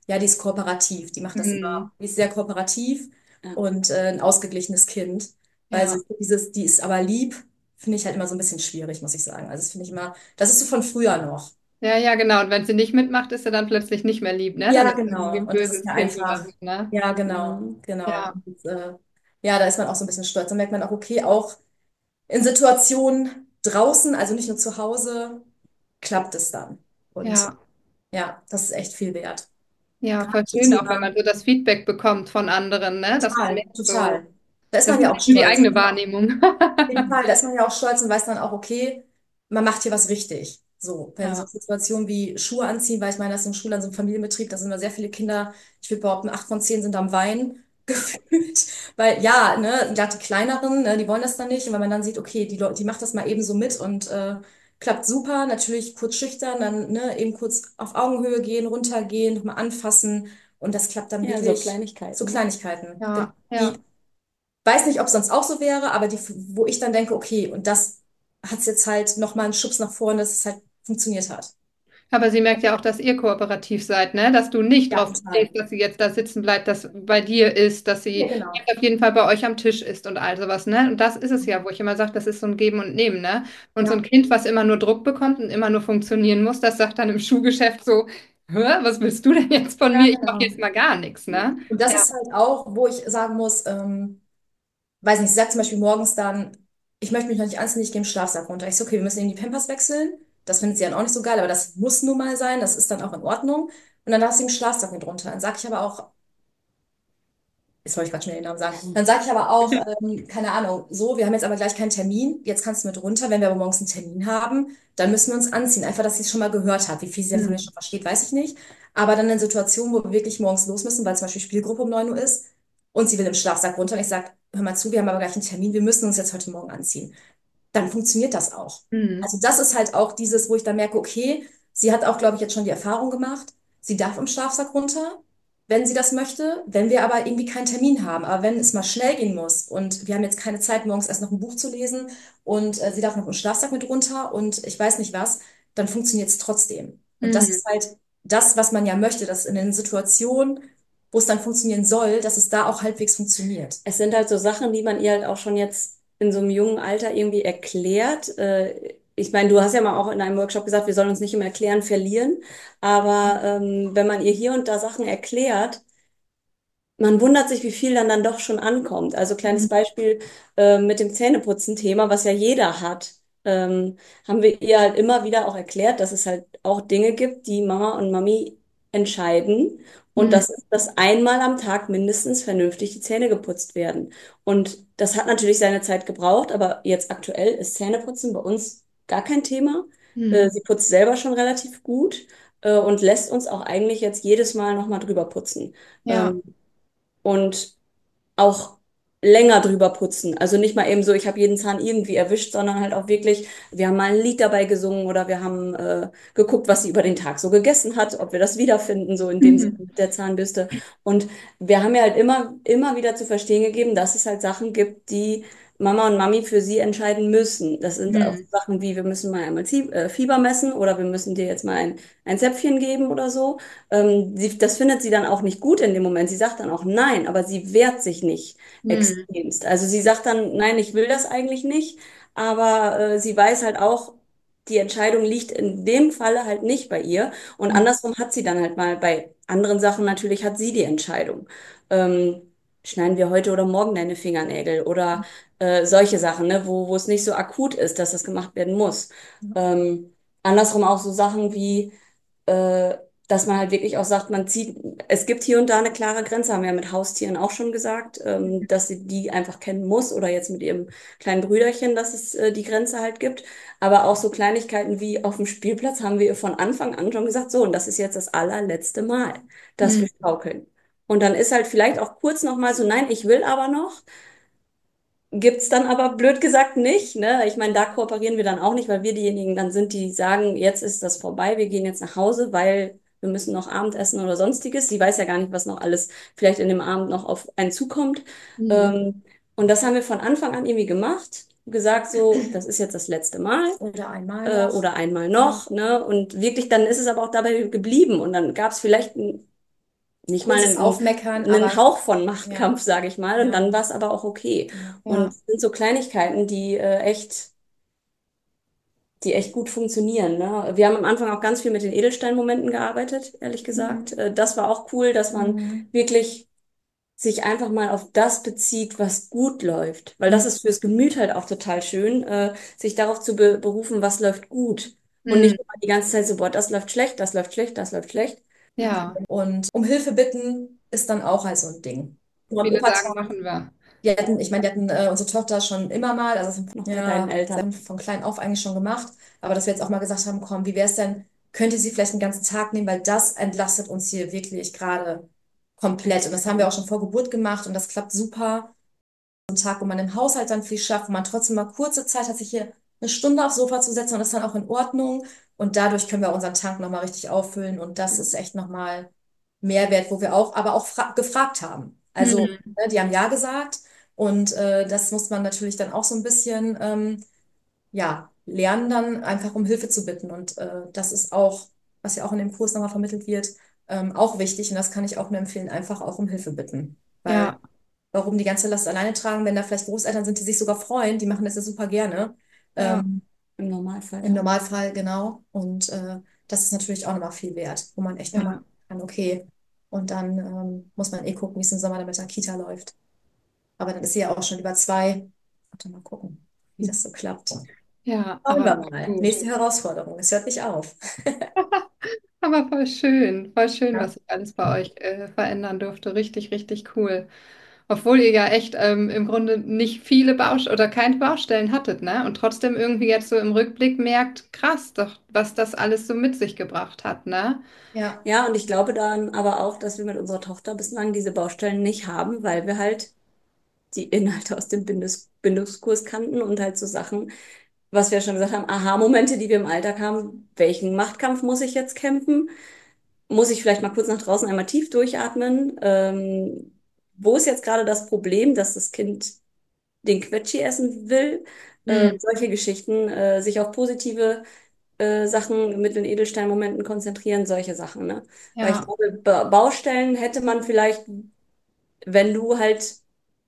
ja, die ist kooperativ, die macht das immer, Mhm. die ist sehr kooperativ Ja. und äh, ein ausgeglichenes Kind. Weil so Ja. dieses, die ist aber lieb, finde ich halt immer so ein bisschen schwierig, muss ich sagen. Also das finde ich immer, das ist so von früher noch. Ja, ja, genau. Und wenn sie nicht mitmacht, ist sie dann plötzlich nicht mehr lieb, ne? Dann Ja, ist sie irgendwie genau. ein Und das ist böses ja Kind oder einfach, so, ne? ja, genau, Mhm. genau. Ja, Und, äh, ja, da ist man auch so ein bisschen stolz. Da merkt man auch, okay, auch in Situationen draußen, also nicht nur zu Hause, klappt es dann. Und ja, ja, das ist echt viel wert. ja, Gerade voll zum schön auch, wenn Thema, man so das Feedback bekommt von anderen, ne? Dass man total, merkt, so, total. Da ist das man ist ja auch nicht nur die stolz. eigene Wahrnehmung. Auf jeden Fall, da ist man ja auch stolz und weiß dann auch, okay, man macht hier was richtig. So, wenn so Ja. Situationen wie Schuhe anziehen, weil ich meine, das ist ein Schul, an so einem Familienbetrieb, da sind immer sehr viele Kinder, ich würde behaupten, acht von zehn sind am Weinen gefühlt. Weil ja, ne, gerade die kleineren, ne, die wollen das dann nicht. Und wenn man dann sieht, okay, die Leute, die macht das mal eben so mit und äh, klappt super, natürlich kurz schüchtern, dann ne, eben kurz auf Augenhöhe gehen, runtergehen, nochmal anfassen. Und das klappt dann Ja, so wirklich so Kleinigkeiten. Kleinigkeiten. Ja, ja. Die weiß nicht, ob es sonst auch so wäre, aber die, wo ich dann denke, okay, und das hat es jetzt halt nochmal einen Schubs nach vorne, dass es halt funktioniert hat. Aber sie merkt ja auch, dass ihr kooperativ seid, ne? Dass du nicht Ja, drauf total. stehst, dass sie jetzt da sitzen bleibt, dass bei dir ist, dass Ja, sie genau. jetzt auf jeden Fall bei euch am Tisch ist und all sowas, ne? Und das ist es ja, wo ich immer sage, das ist so ein Geben und Nehmen, ne? Und so ein Ja, Kind, was immer nur Druck bekommt und immer nur funktionieren muss, das sagt dann im Schuhgeschäft so, hä, was willst du denn jetzt von ja, mir? Ich mache genau. jetzt mal gar nichts, ne? Und das Ja. ist halt auch, wo ich sagen muss, ähm, weiß nicht, sie sagt zum Beispiel morgens dann, ich möchte mich noch nicht anziehen, ich gehe im Schlafsack runter. Ich so, okay, wir müssen eben die Pampers wechseln. Das findet sie dann auch nicht so geil, aber das muss nun mal sein, das ist dann auch in Ordnung. Und dann darf sie im Schlafsack mit runter. Dann sage ich aber auch, jetzt wollte ich gerade schnell den Namen sagen. Dann sage ich aber auch, ähm, keine Ahnung, so, wir haben jetzt aber gleich keinen Termin, jetzt kannst du mit runter. Wenn wir aber morgens einen Termin haben, dann müssen wir uns anziehen. Einfach, dass sie es schon mal gehört hat. Wie viel sie davon jetzt Hm. schon versteht, weiß ich nicht. Aber dann in Situationen, wo wir wirklich morgens los müssen, weil zum Beispiel Spielgruppe um neun Uhr ist und sie will im Schlafsack runter und ich sage, hör mal zu, wir haben aber gleich einen Termin, wir müssen uns jetzt heute Morgen anziehen. Dann funktioniert das auch. Hm. Also das ist halt auch dieses, wo ich dann merke, okay, sie hat auch, glaube ich, jetzt schon die Erfahrung gemacht, sie darf im Schlafsack runter, wenn sie das möchte, wenn wir aber irgendwie keinen Termin haben. Aber wenn es mal schnell gehen muss und wir haben jetzt keine Zeit, morgens erst noch ein Buch zu lesen und äh, sie darf noch im Schlafsack mit runter und ich weiß nicht was, dann funktioniert es trotzdem. Und das Hm. ist halt das, was man ja möchte, dass in den Situationen, wo es dann funktionieren soll, dass es da auch halbwegs funktioniert. Es sind halt so Sachen, die man ihr halt auch schon jetzt in so einem jungen Alter irgendwie erklärt. Äh, ich meine, du hast ja mal auch in einem Workshop gesagt, wir sollen uns nicht im Erklären verlieren. Aber ähm, wenn man ihr hier und da Sachen erklärt, man wundert sich, wie viel dann dann doch schon ankommt. Also kleines Beispiel äh, mit dem Zähneputzen-Thema, was ja jeder hat, ähm, haben wir ihr halt immer wieder auch erklärt, dass es halt auch Dinge gibt, die Mama und Mami entscheiden und Hm. dass, dass einmal am Tag mindestens vernünftig die Zähne geputzt werden. Und das hat natürlich seine Zeit gebraucht, aber jetzt aktuell ist Zähneputzen bei uns gar kein Thema. Äh, Hm. sie putzt selber schon relativ gut äh, und lässt uns auch eigentlich jetzt jedes Mal nochmal drüber putzen. Ja. Ähm, und auch länger drüber putzen. Also nicht mal eben so, ich habe jeden Zahn irgendwie erwischt, sondern halt auch wirklich, wir haben mal ein Lied dabei gesungen oder wir haben äh, geguckt, was sie über den Tag so gegessen hat, ob wir das wiederfinden, so in dem Sinne Hm. mit der Zahnbürste. Und wir haben ja halt immer, immer wieder zu verstehen gegeben, dass es halt Sachen gibt, die Mama und Mami für sie entscheiden müssen. Das sind auch Hm. Sachen wie, wir müssen mal einmal Zie- äh, Fieber messen oder wir müssen dir jetzt mal ein, ein Zäpfchen geben oder so. Ähm, sie, das findet sie dann auch nicht gut in dem Moment. Sie sagt dann auch nein, aber sie wehrt sich nicht Hm. extremst. Also sie sagt dann, nein, ich will das eigentlich nicht, aber äh, sie weiß halt auch, die Entscheidung liegt in dem Falle halt nicht bei ihr. Und Hm. andersrum hat sie dann halt mal bei anderen Sachen natürlich hat sie die Entscheidung. Ähm, schneiden wir heute oder morgen deine Fingernägel oder äh, solche Sachen, ne, wo, wo es nicht so akut ist, dass das gemacht werden muss. Ähm, andersrum auch so Sachen wie äh, dass man halt wirklich auch sagt, man zieht, es gibt hier und da eine klare Grenze, haben wir ja mit Haustieren auch schon gesagt, ähm, dass sie die einfach kennen muss oder jetzt mit ihrem kleinen Brüderchen, dass es äh, die Grenze halt gibt. Aber auch so Kleinigkeiten wie auf dem Spielplatz haben wir ihr von Anfang an schon gesagt, so, und das ist jetzt das allerletzte Mal, dass Hm. wir schaukeln. Und dann ist halt vielleicht auch kurz nochmal so, nein, ich will aber noch. Gibt's dann aber blöd gesagt nicht, ne? Ich meine, da kooperieren wir dann auch nicht, weil wir diejenigen dann sind, die sagen, jetzt ist das vorbei, wir gehen jetzt nach Hause, weil wir müssen noch Abendessen oder sonstiges. Sie weiß ja gar nicht, was noch alles vielleicht in dem Abend noch auf einen zukommt. Hm. Ähm, und das haben wir von Anfang an irgendwie gemacht, gesagt so, das ist jetzt das letzte Mal Oder einmal äh, noch. oder einmal Ja. noch, ne? Und wirklich, dann ist es aber auch dabei geblieben und dann gab's vielleicht ein nicht mal kurzes einen, Aufmeckern, einen aber Hauch von ja, Machtkampf, sage ich mal. Und ja, dann war es aber auch okay. Und Ja. es sind so Kleinigkeiten, die äh, echt, die echt gut funktionieren, ne? Wir haben am Anfang auch ganz viel mit den Edelsteinmomenten gearbeitet, ehrlich gesagt. mhm. Äh, das war auch cool, dass man Mhm. wirklich sich einfach mal auf das bezieht, was gut läuft. Weil das Mhm. ist fürs Gemüt halt auch total schön, äh, sich darauf zu be berufen, was läuft gut. Und Mhm. nicht immer die ganze Zeit so, boah, das läuft schlecht, das läuft schlecht, das läuft schlecht. Ja, Und um Hilfe bitten ist dann auch halt so ein Ding. Und viele sagen, Opa, machen wir. die hatten, ich meine, die hatten äh, unsere Tochter schon immer mal, also Noch bei deinen ja, sie Eltern. haben von klein auf eigentlich schon gemacht, aber dass wir jetzt auch mal gesagt haben, komm, wie wäre es denn, könnt ihr sie vielleicht einen ganzen Tag nehmen, weil das entlastet uns hier wirklich gerade komplett. Und das haben wir auch schon vor Geburt gemacht und das klappt super. So ein Tag, wo man im Haushalt dann viel schafft, wo man trotzdem mal kurze Zeit hat, sich hier eine Stunde aufs Sofa zu setzen und das ist dann auch in Ordnung. Und dadurch können wir unseren Tank nochmal richtig auffüllen und das ist echt nochmal Mehrwert, wo wir auch, aber auch fra- gefragt haben. Also, Mhm. ne, die haben ja gesagt und äh, das muss man natürlich dann auch so ein bisschen, ähm, ja, lernen dann einfach um Hilfe zu bitten und äh, das ist auch, was ja auch in dem Kurs nochmal vermittelt wird, ähm, auch wichtig und das kann ich auch nur empfehlen, einfach auch um Hilfe bitten. Weil Ja, warum die ganze Last alleine tragen, wenn da vielleicht Großeltern sind, die sich sogar freuen, die machen das ja super gerne. ja, Ähm, Im Normalfall, Im ja. Normalfall, genau. Und äh, das ist natürlich auch nochmal viel wert, wo man echt nochmal ja, kann, okay. Und dann ähm, muss man eh gucken, wie es im Sommer dann mit der Kita läuft. Aber dann ist sie ja auch schon über zwei. Warte mal gucken, wie das so klappt. ja, Schauen aber wir mal. gut. Nächste Herausforderung. Es hört nicht auf. Aber voll schön, voll schön, Ja. was sich alles bei euch äh, verändern durfte. Richtig, richtig cool. Obwohl ihr ja echt ähm, im Grunde nicht viele Baustellen oder keine Baustellen hattet, ne? Und trotzdem irgendwie jetzt so im Rückblick merkt, krass, doch, was das alles so mit sich gebracht hat, ne? Ja. Ja, und ich glaube dann aber auch, dass wir mit unserer Tochter bislang diese Baustellen nicht haben, weil wir halt die Inhalte aus dem Bindungs Bindungskurs kannten und halt so Sachen, was wir schon gesagt haben, Aha-Momente, die wir im Alltag haben. Welchen Machtkampf muss ich jetzt kämpfen? Muss ich vielleicht mal kurz nach draußen einmal tief durchatmen? Ähm, wo ist jetzt gerade das Problem, dass das Kind den Quetschi essen will? Äh, Hm, solche Geschichten, äh, sich auf positive äh, Sachen mit den Edelsteinmomenten konzentrieren, solche Sachen, ne? Weil ich ja. glaube, ba Baustellen hätte man vielleicht, wenn du halt,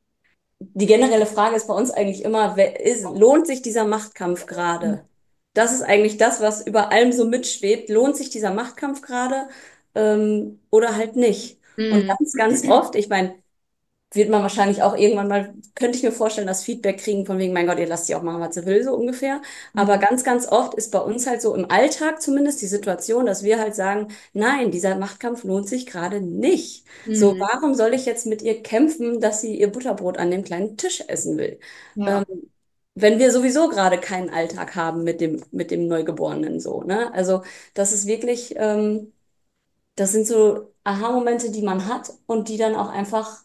die generelle Frage ist bei uns eigentlich immer, wer ist, lohnt sich dieser Machtkampf gerade? Das ist eigentlich das, was über allem so mitschwebt. Lohnt sich dieser Machtkampf gerade, ähm, oder halt nicht? Und Hm, ganz, ganz oft, ich meine, wird man wahrscheinlich auch irgendwann mal, könnte ich mir vorstellen, das Feedback kriegen von wegen, mein Gott, ihr lasst sie auch machen, was sie will, so ungefähr. Aber Mhm. ganz, ganz oft ist bei uns halt so im Alltag zumindest die Situation, dass wir halt sagen, nein, dieser Machtkampf lohnt sich gerade nicht. So, hm, warum soll ich jetzt mit ihr kämpfen, dass sie ihr Butterbrot an dem kleinen Tisch essen will? Ähm, ja, wenn wir sowieso gerade keinen Alltag haben mit dem, mit dem Neugeborenen so, ne? Also, das ist wirklich, ähm, das sind so Aha-Momente, die man hat und die dann auch einfach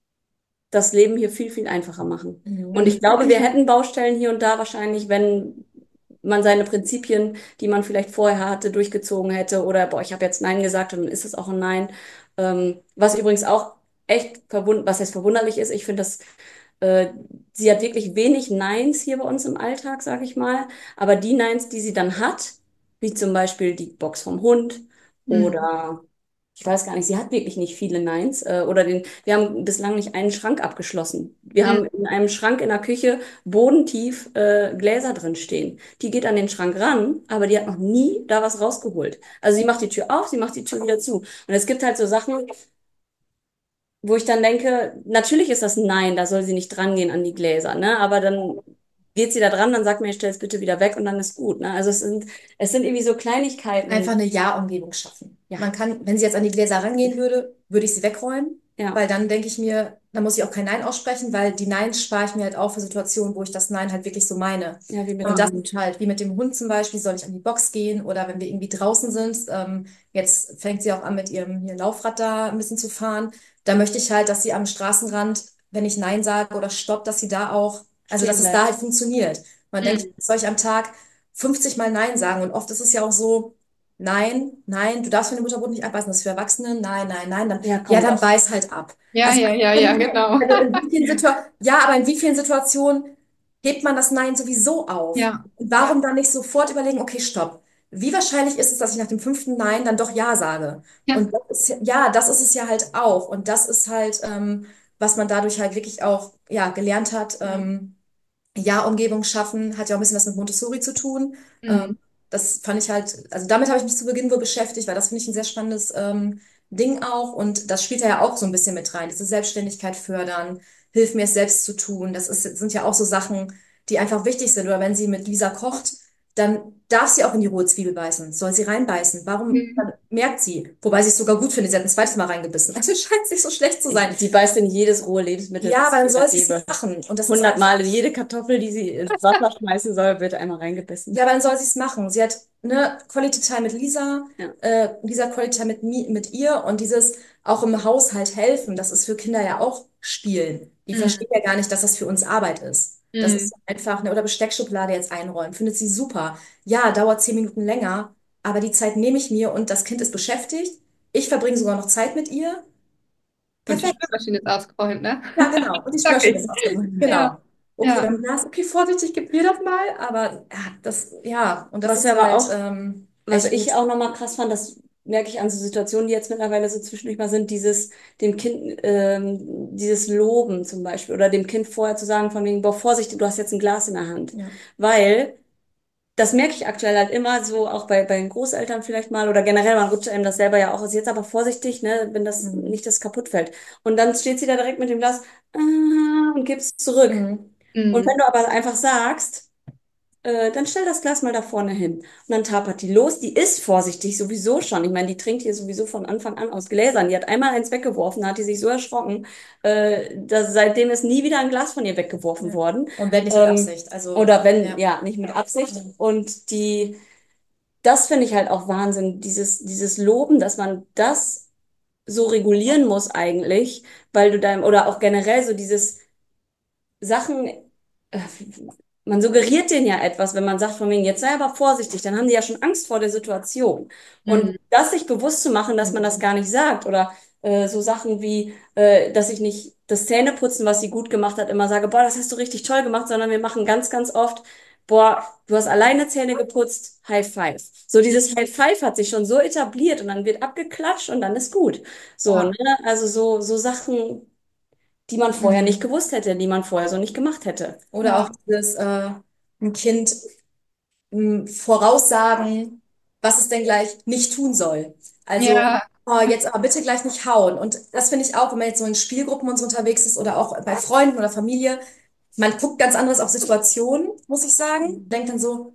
das Leben hier viel, viel einfacher machen. Und ich Mhm. glaube, wir hätten Baustellen hier und da wahrscheinlich, wenn man seine Prinzipien, die man vielleicht vorher hatte, durchgezogen hätte oder, boah, ich habe jetzt Nein gesagt und dann ist es auch ein Nein. Ähm, was übrigens auch echt verwund, was jetzt verwunderlich ist, ich finde das, äh, sie hat wirklich wenig Neins hier bei uns im Alltag, sag ich mal. Aber die Neins, die sie dann hat, wie zum Beispiel die Box vom Hund hm, oder ich weiß gar nicht, sie hat wirklich nicht viele Neins. Äh, oder den, wir haben bislang nicht einen Schrank abgeschlossen. Wir hm, haben in einem Schrank in der Küche bodentief äh, Gläser drin stehen. Die geht an den Schrank ran, aber die hat noch nie da was rausgeholt. Also sie macht die Tür auf, sie macht die Tür wieder zu. Und es gibt halt so Sachen, wo ich dann denke, natürlich ist das ein Nein, da soll sie nicht dran gehen an die Gläser, ne? Aber dann geht sie da dran, dann sagt mir, stell es bitte wieder weg und dann ist gut, ne? Also es sind, es sind irgendwie so Einfach Kleinigkeiten. eine Ja-Umgebung schaffen. Ja, Man kann, wenn sie jetzt an die Gläser rangehen würde, würde ich sie wegräumen, ja, weil dann denke ich mir, dann muss ich auch kein Nein aussprechen, weil die Neins spare ich mir halt auf für Situationen, wo ich das Nein halt wirklich so meine. ja, wie mit Und dem das ist Hund. halt wie mit dem Hund zum Beispiel, soll ich an die Box gehen oder wenn wir irgendwie draußen sind, ähm, jetzt fängt sie auch an mit ihrem hier Laufrad da ein bisschen zu fahren, da möchte ich halt, dass sie am Straßenrand, wenn ich Nein sage oder Stopp, dass sie da auch, also dass Stehen es da halt bleibt. funktioniert. Man denkt, hm, soll ich am Tag fünfzig Mal Nein sagen und oft ist es ja auch so, Nein, nein, du darfst von dem Mutterbrot nicht abbeißen, das ist für Erwachsene. Nein, nein, nein, dann, Ja, ja, kommt dann auch. beiß halt ab. ja, Also, ja, ja, ja, in, genau. also in wie vielen Situationen, ja, aber in wie vielen Situationen hebt man das Nein sowieso auf? Ja, Und ja, warum dann nicht sofort überlegen, okay, stopp. wie wahrscheinlich ist es, dass ich nach dem fünften Nein dann doch Ja sage? Ja. Und das ist, ja, das ist es ja halt auch. Und das ist halt, ähm, was man dadurch halt wirklich auch, ja, gelernt hat. Ähm, Ja-Umgebung schaffen, hat ja auch ein bisschen was mit Montessori zu tun. Ähm, Mhm. das fand ich halt, also damit habe ich mich zu Beginn wohl beschäftigt, weil das finde ich ein sehr spannendes ähm, Ding auch. Und das spielt ja auch so ein bisschen mit rein. Diese Selbstständigkeit fördern, hilf mir es selbst zu tun. Das ist, sind ja auch so Sachen, die einfach wichtig sind. Oder wenn sie mit Lisa kocht, dann darf sie auch in die rohe Zwiebel beißen. Soll sie reinbeißen? Warum? Mhm. Dann merkt sie. Wobei sie es sogar gut findet. Sie hat ein zweites Mal reingebissen. Also scheint es nicht so schlecht zu sein. Die beißt in jedes rohe Lebensmittel, Ja, was aber dann ich ihr soll sie es gebe. machen. Und das ist Hundertmal einfach. in jede Kartoffel, die sie ins Wasser schmeißen soll, wird einmal reingebissen. Ja, aber dann soll sie es machen. Sie hat ne Quality Time mit Lisa, Ja. äh, Lisa Quality Time mit, mi- mit ihr und dieses auch im Haushalt helfen, das ist für Kinder ja auch Spielen. Die Mhm. verstehen ja gar nicht, dass das für uns Arbeit ist. Das Mhm. ist einfach, ne, oder Besteckschublade jetzt einräumen, findet sie super. Ja, dauert zehn Minuten länger, aber die Zeit nehme ich mir und das Kind ist beschäftigt. Ich verbringe sogar noch Zeit mit ihr. Und die Perfekt. Spülmaschine ist ausgeräumt, ne? Ja, genau. Und die Spülmaschine ist Okay. ausgeräumt. Ja. Genau. Okay, Ja. beim Glas, okay, vorsichtig, gib mir das mal, aber ja, das, ja, und das Was wir ist aber halt auch, ähm, was echt ich gut. auch nochmal krass fand, das merke ich an so Situationen, die jetzt mittlerweile so zwischendurch mal sind, dieses dem Kind, ähm, dieses Loben zum Beispiel oder dem Kind vorher zu sagen von wegen, boah, Vorsicht, du hast jetzt ein Glas in der Hand. Ja. Weil das merke ich aktuell halt immer so, auch bei, bei den Großeltern vielleicht mal oder generell, man rutscht einem das selber ja auch aus. Jetzt aber vorsichtig, ne, wenn das Mhm. nicht das kaputt fällt. Und dann steht sie da direkt mit dem Glas äh, und gibt es zurück. Mhm. Und Mhm. wenn du aber einfach sagst, äh, dann stell das Glas mal da vorne hin. Und dann tapert die los. Die ist vorsichtig sowieso schon. Ich meine, die trinkt hier sowieso von Anfang an aus Gläsern. Die hat einmal eins weggeworfen, da hat die sich so erschrocken. Äh, dass, seitdem ist nie wieder ein Glas von ihr weggeworfen Ja. worden. Und wenn nicht mit Ähm, Absicht. Also, oder wenn, ja. ja, nicht mit Absicht. Und die, das finde ich halt auch Wahnsinn. Dieses, dieses Loben, dass man das so regulieren muss eigentlich, weil du deinem, oder auch generell so dieses Sachen, äh, man suggeriert denen ja etwas, wenn man sagt von wegen, jetzt sei aber vorsichtig, dann haben die ja schon Angst vor der Situation. Und Mhm. das sich bewusst zu machen, dass man das gar nicht sagt oder äh, so Sachen wie, äh, dass ich nicht das Zähneputzen, was sie gut gemacht hat, immer sage, boah, das hast du richtig toll gemacht, sondern wir machen ganz, ganz oft, boah, du hast alleine Zähne geputzt, High Five. So dieses High Five hat sich schon so etabliert und dann wird abgeklatscht und dann ist gut. So, ne? Ja. Also so, so Sachen, die man vorher nicht Mhm. gewusst hätte, die man vorher so nicht gemacht hätte. Oder Ja. auch dieses äh, ein Kind mh, voraussagen, was es denn gleich nicht tun soll. Also, Ja. oh, jetzt aber bitte gleich nicht hauen. Und das finde ich auch, wenn man jetzt so in Spielgruppen und so unterwegs ist oder auch bei Freunden oder Familie, man guckt ganz anderes auf Situationen, muss ich sagen. Denkt dann so,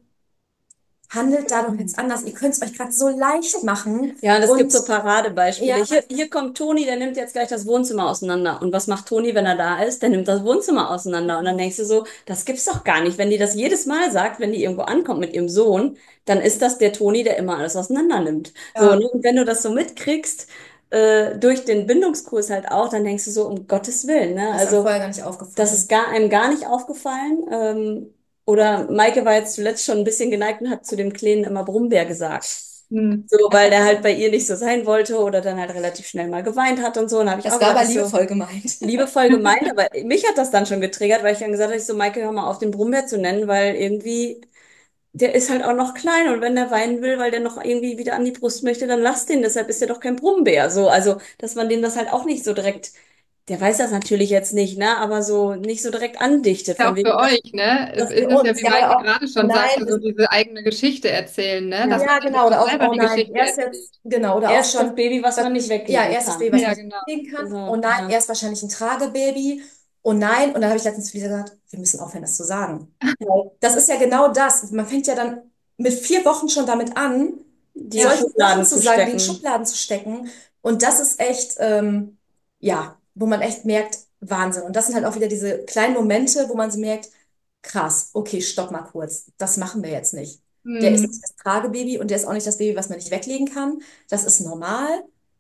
handelt da doch jetzt anders. Ihr könnt es euch gerade so leicht machen. Ja, und es gibt Und so Paradebeispiele. ja, Hier, hier kommt Toni, der nimmt jetzt gleich das Wohnzimmer auseinander. Und was macht Toni, wenn er da ist? Der nimmt das Wohnzimmer auseinander. Und dann denkst du so, das gibt's doch gar nicht. Wenn die das jedes Mal sagt, wenn die irgendwo ankommt mit ihrem Sohn, dann ist das der Toni, der immer alles auseinander nimmt. So, ja, ne? Und wenn du das so mitkriegst, äh, durch den Bindungskurs halt auch, dann denkst du so, um Gottes Willen, ne? das ist einem Also, vorher gar nicht das ist aufgefallen. gar, einem gar nicht aufgefallen. Ähm, oder Maike war jetzt zuletzt schon ein bisschen geneigt und hat zu dem Kleinen immer Brummbär gesagt. Mhm. So, weil der halt bei ihr nicht so sein wollte oder dann halt relativ schnell mal geweint hat und so. Und da habe ich Das auch war gesagt, aber ich so, liebevoll gemeint. liebevoll gemeint, aber mich hat das dann schon getriggert, weil ich dann gesagt habe, ich so, Maike, hör mal auf, den Brummbär zu nennen, weil irgendwie, der ist halt auch noch klein und wenn der weinen will, weil der noch irgendwie wieder an die Brust möchte, dann lass den, deshalb ist der doch kein Brummbär. So, also, dass man dem das halt auch nicht so direkt, der weiß das natürlich jetzt nicht, ne, aber so nicht so direkt andichtet, Ja, von auch für wegen, das, euch, ne? das Ist für es ja, uns. wie Ja, Maike aber auch, gerade oh schon nein, sagte, so diese eigene Geschichte erzählen, ne? Dass man ja, denen genau, wirklich oder auch, selber oh die nein, Geschichte er ist jetzt, erzählt. genau, oder Er auch ist das schon, Baby, was was man nicht nicht, ja, weglegen er ist das kann. Baby, was man Ja, nicht genau. kriegen kann. Oh Also, nein, ja. er ist wahrscheinlich ein Tragebaby. Oh nein, und dann habe ich letztens wieder gesagt, wir müssen aufhören, das zu sagen. Weil das ist ja genau das. Man fängt ja dann mit vier Wochen schon damit an, Die in Ja. solche Sachen Schubladen zu zu sagen, die in stecken. Schubladen zu stecken. Und das ist echt, ähm, ja, wo man echt merkt, Wahnsinn. Und das sind halt auch wieder diese kleinen Momente, wo man so merkt, krass, okay, stopp mal kurz. Das machen wir jetzt nicht. Der ist nicht Mhm. das Tragebaby und der ist auch nicht das Baby, was man nicht weglegen kann. Das ist normal.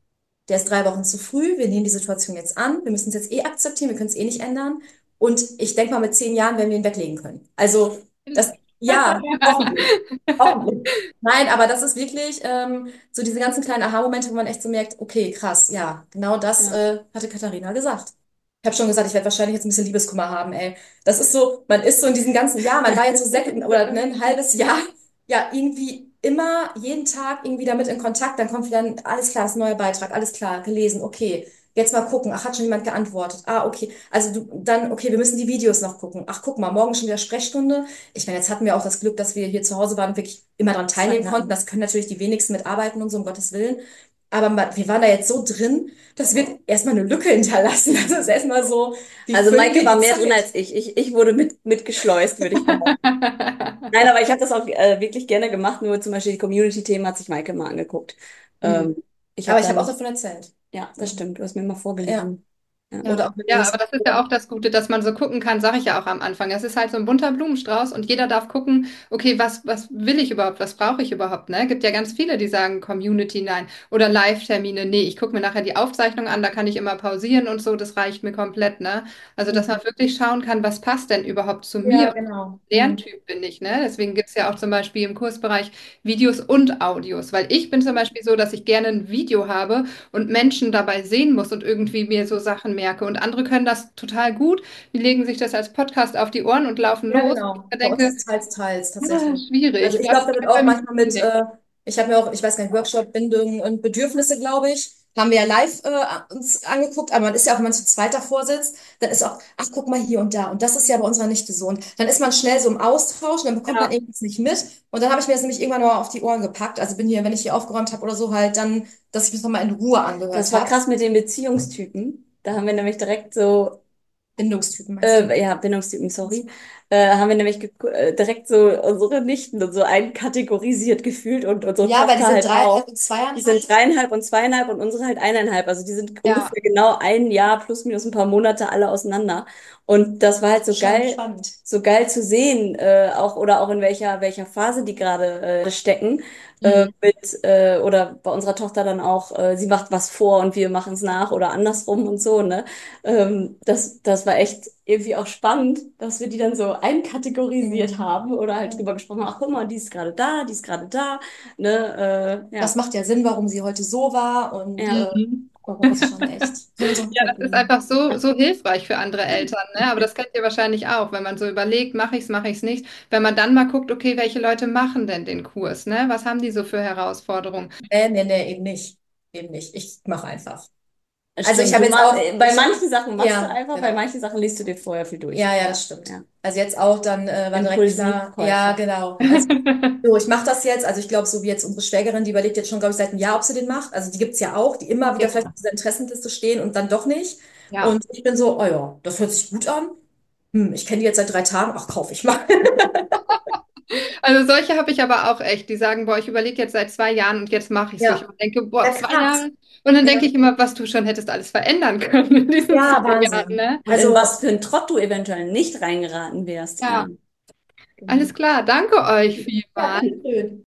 Der ist drei Wochen zu früh. Wir nehmen die Situation jetzt an. Wir müssen es jetzt eh akzeptieren. Wir können es eh nicht ändern. Und ich denke mal, mit zehn Jahren werden wir ihn weglegen können. Also, das, ja, hoffentlich. Hoffentlich. Nein, aber das ist wirklich ähm, so diese ganzen kleinen Aha-Momente, wo man echt so merkt, okay, krass, ja, genau das Ja. äh, hatte Katharina gesagt. Ich habe schon gesagt, ich werde wahrscheinlich jetzt ein bisschen Liebeskummer haben, ey. Das ist so, man ist so in diesem ganzen Jahr, man war jetzt so sechs oder ne, ein halbes Jahr, ja, irgendwie immer jeden Tag irgendwie damit in Kontakt. Dann kommt wieder ein, alles klar, das ist ein neuer Beitrag, alles klar, gelesen, okay. Jetzt mal gucken. Ach, hat schon jemand geantwortet? Ah, okay. Also du, dann, okay, wir müssen die Videos noch gucken. Ach, guck mal, morgen schon wieder Sprechstunde. Ich meine, jetzt hatten wir auch das Glück, dass wir hier zu Hause waren und wirklich immer daran teilnehmen konnten. Das können natürlich die wenigsten mitarbeiten und so, um Gottes Willen. Aber ma- wir waren da jetzt so drin, das wird erstmal eine Lücke hinterlassen. Das ist erstmal so, die Also füllen Maike wir war die mehr Zeit. drin als ich. Ich, ich wurde mit, mitgeschleust, würde ich behaupten. Nein, aber ich habe das auch äh, wirklich gerne gemacht. Nur zum Beispiel die Community-Themen hat sich Maike mal angeguckt. Mhm. Ähm, ich Aber habe ich habe auch dann, davon erzählt. ja, das stimmt. Du hast mir mal Ja. vorgelesen. Ja. Ja. Oder auch mit Ja, Jungs. aber das ist ja auch das Gute, dass man so gucken kann, sage ich ja auch am Anfang. Es ist halt so ein bunter Blumenstrauß und jeder darf gucken, okay, was, was will ich überhaupt, was brauche ich überhaupt, ne? Gibt ja ganz viele, die sagen Community, nein. Oder Live-Termine, nee, ich gucke mir nachher die Aufzeichnung an, da kann ich immer pausieren und so, das reicht mir komplett, ne? Also, dass man wirklich schauen kann, was passt denn überhaupt zu Ja, mir? genau. Mhm. Lerntyp bin ich, ne? Deswegen gibt es ja auch zum Beispiel im Kursbereich Videos und Audios, weil ich bin zum Beispiel so, dass ich gerne ein Video habe und Menschen dabei sehen muss und irgendwie mir so Sachen merke. Und andere können das total gut. Die legen sich das als Podcast auf die Ohren und laufen Ja, los. genau. Ich Bei uns denke, ist es teils, teils, ah, tatsächlich. Also schwierig. ich Das glaube damit bei auch mir manchmal mit, nicht. äh, ich habe mir auch, ich weiß gar nicht, Workshop, Bindung und Bedürfnisse, glaube ich, haben wir ja live äh, uns angeguckt, aber man ist ja auch, wenn man zu zweit davor sitzt, dann ist auch, ach, guck mal hier und da. Und das ist ja bei unserer Nichte so. Und dann ist man schnell so im Austausch und dann bekommt man Ja. irgendwas nicht mit. Und dann habe ich mir das nämlich irgendwann mal auf die Ohren gepackt. Also bin hier, wenn ich hier aufgeräumt habe oder so, halt dann, dass ich mich nochmal in Ruhe angehört Das war habe. krass mit den Beziehungstypen. Da haben wir nämlich direkt so Bindungstypen meinst du? Äh, ja, Bindungstypen, sorry. Äh, haben wir nämlich ge- äh, direkt so unsere Nichten und so einkategorisiert gefühlt und unsere Ja, weil die Tochter sind halt drei auch. und Die zweieinhalb. sind dreieinhalb und zweieinhalb und unsere halt eineinhalb. Also die sind Ja. ungefähr genau ein Jahr plus minus ein paar Monate alle auseinander. Und das war halt so Schon geil, spannend. so geil zu sehen, äh, auch oder auch in welcher welcher Phase die gerade äh, stecken. Äh, Mhm. mit äh, oder bei unserer Tochter dann auch, äh, sie macht was vor und wir machen es nach oder andersrum und so, ne? Ähm, das, das war echt irgendwie auch spannend, dass wir die dann so einkategorisiert Mhm. haben oder halt drüber gesprochen haben, ach guck mal, die ist gerade da, die ist gerade da, ne, äh, Das ja, macht ja Sinn, warum sie heute so war und ja. äh, Mhm. das ist schon echt. So, so Ja, das ist einfach so, so hilfreich für andere Eltern, ne? Aber das kennt ihr wahrscheinlich auch, wenn man so überlegt, mache ich es, mache ich es nicht. Wenn man dann mal guckt, okay, welche Leute machen denn den Kurs, ne? Was haben die so für Herausforderungen? Nee, nee, nee, eben nicht. Eben nicht. Ich mache einfach. Also ich Stimmt, habe du jetzt machst, auch, bei ich, manchen Sachen machst du ja, einfach, bei genau. manchen Sachen liest du dir vorher viel durch. Ja, ja, das stimmt. Ja. Also jetzt auch dann äh, war direkt klar, ja, Impulsivkäufer. genau. Also so, ich mache das jetzt. Also ich glaube, so wie jetzt unsere Schwägerin, die überlegt jetzt schon, glaube ich, seit einem Jahr, ob sie den macht. Also die gibt's ja auch, die immer wieder Ja. vielleicht auf dieser Interessenliste stehen und dann doch nicht. Ja. Und ich bin so, oh ja, das hört sich gut an. Hm, ich kenne die jetzt seit drei Tagen, ach, kaufe ich mal. Also solche habe ich aber auch echt, die sagen, boah, ich überlege jetzt seit zwei Jahren und jetzt mache ich es. Ja, Ich denke, boah, ja, zwei krass. Jahre. Und dann denke Ja, ich immer, was du schon hättest alles verändern können in diesen ja, zwei Jahren, Wahnsinn. ne? Und in Also, was für ein Trott du eventuell nicht reingeraten wärst. Ja, Ja, genau. alles klar. Danke euch ja, vielmals. schön.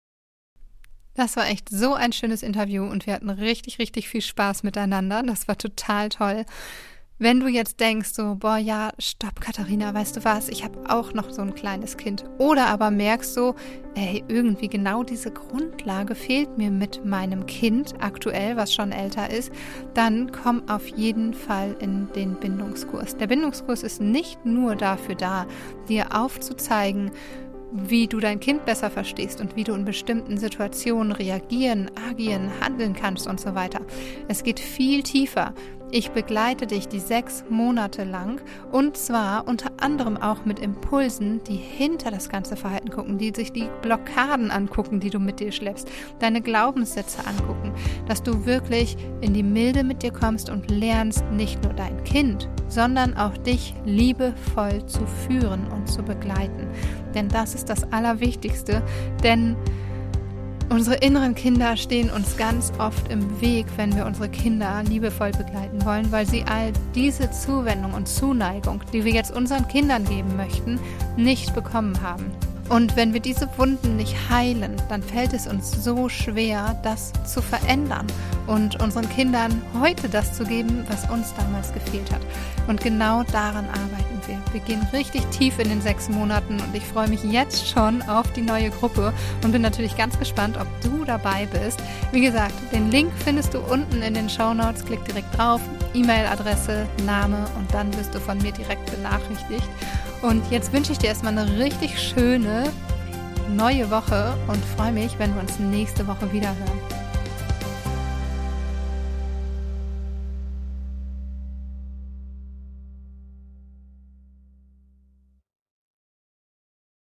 Das war echt so ein schönes Interview und wir hatten richtig, richtig viel Spaß miteinander. Das war total toll. Wenn du jetzt denkst, so, boah, ja, stopp, Katharina, weißt du was, ich habe auch noch so ein kleines Kind. Oder aber merkst so, ey, irgendwie genau diese Grundlage fehlt mir mit meinem Kind aktuell, was schon älter ist, dann komm auf jeden Fall in den Bindungskurs. Der Bindungskurs ist nicht nur dafür da, dir aufzuzeigen, wie du dein Kind besser verstehst und wie du in bestimmten Situationen reagieren, agieren, handeln kannst und so weiter. Es geht viel tiefer. Ich begleite dich die sechs Monate lang und zwar unter anderem auch mit Impulsen, die hinter das ganze Verhalten gucken, die sich die Blockaden angucken, die du mit dir schleppst, deine Glaubenssätze angucken, dass du wirklich in die Milde mit dir kommst und lernst, nicht nur dein Kind, sondern auch dich liebevoll zu führen und zu begleiten. Denn das ist das Allerwichtigste, denn unsere inneren Kinder stehen uns ganz oft im Weg, wenn wir unsere Kinder liebevoll begleiten wollen, weil sie all diese Zuwendung und Zuneigung, die wir jetzt unseren Kindern geben möchten, nicht bekommen haben. Und wenn wir diese Wunden nicht heilen, dann fällt es uns so schwer, das zu verändern und unseren Kindern heute das zu geben, was uns damals gefehlt hat. Und genau daran arbeiten wir. Wir gehen richtig tief in den sechs Monaten und ich freue mich jetzt schon auf die neue Gruppe und bin natürlich ganz gespannt, ob du dabei bist. Wie gesagt, den Link findest du unten in den Shownotes. Klick direkt drauf, E-Mail-Adresse, Name und dann wirst du von mir direkt benachrichtigt. Und jetzt wünsche ich dir erstmal eine richtig schöne neue Woche und freue mich, wenn wir uns nächste Woche wieder hören.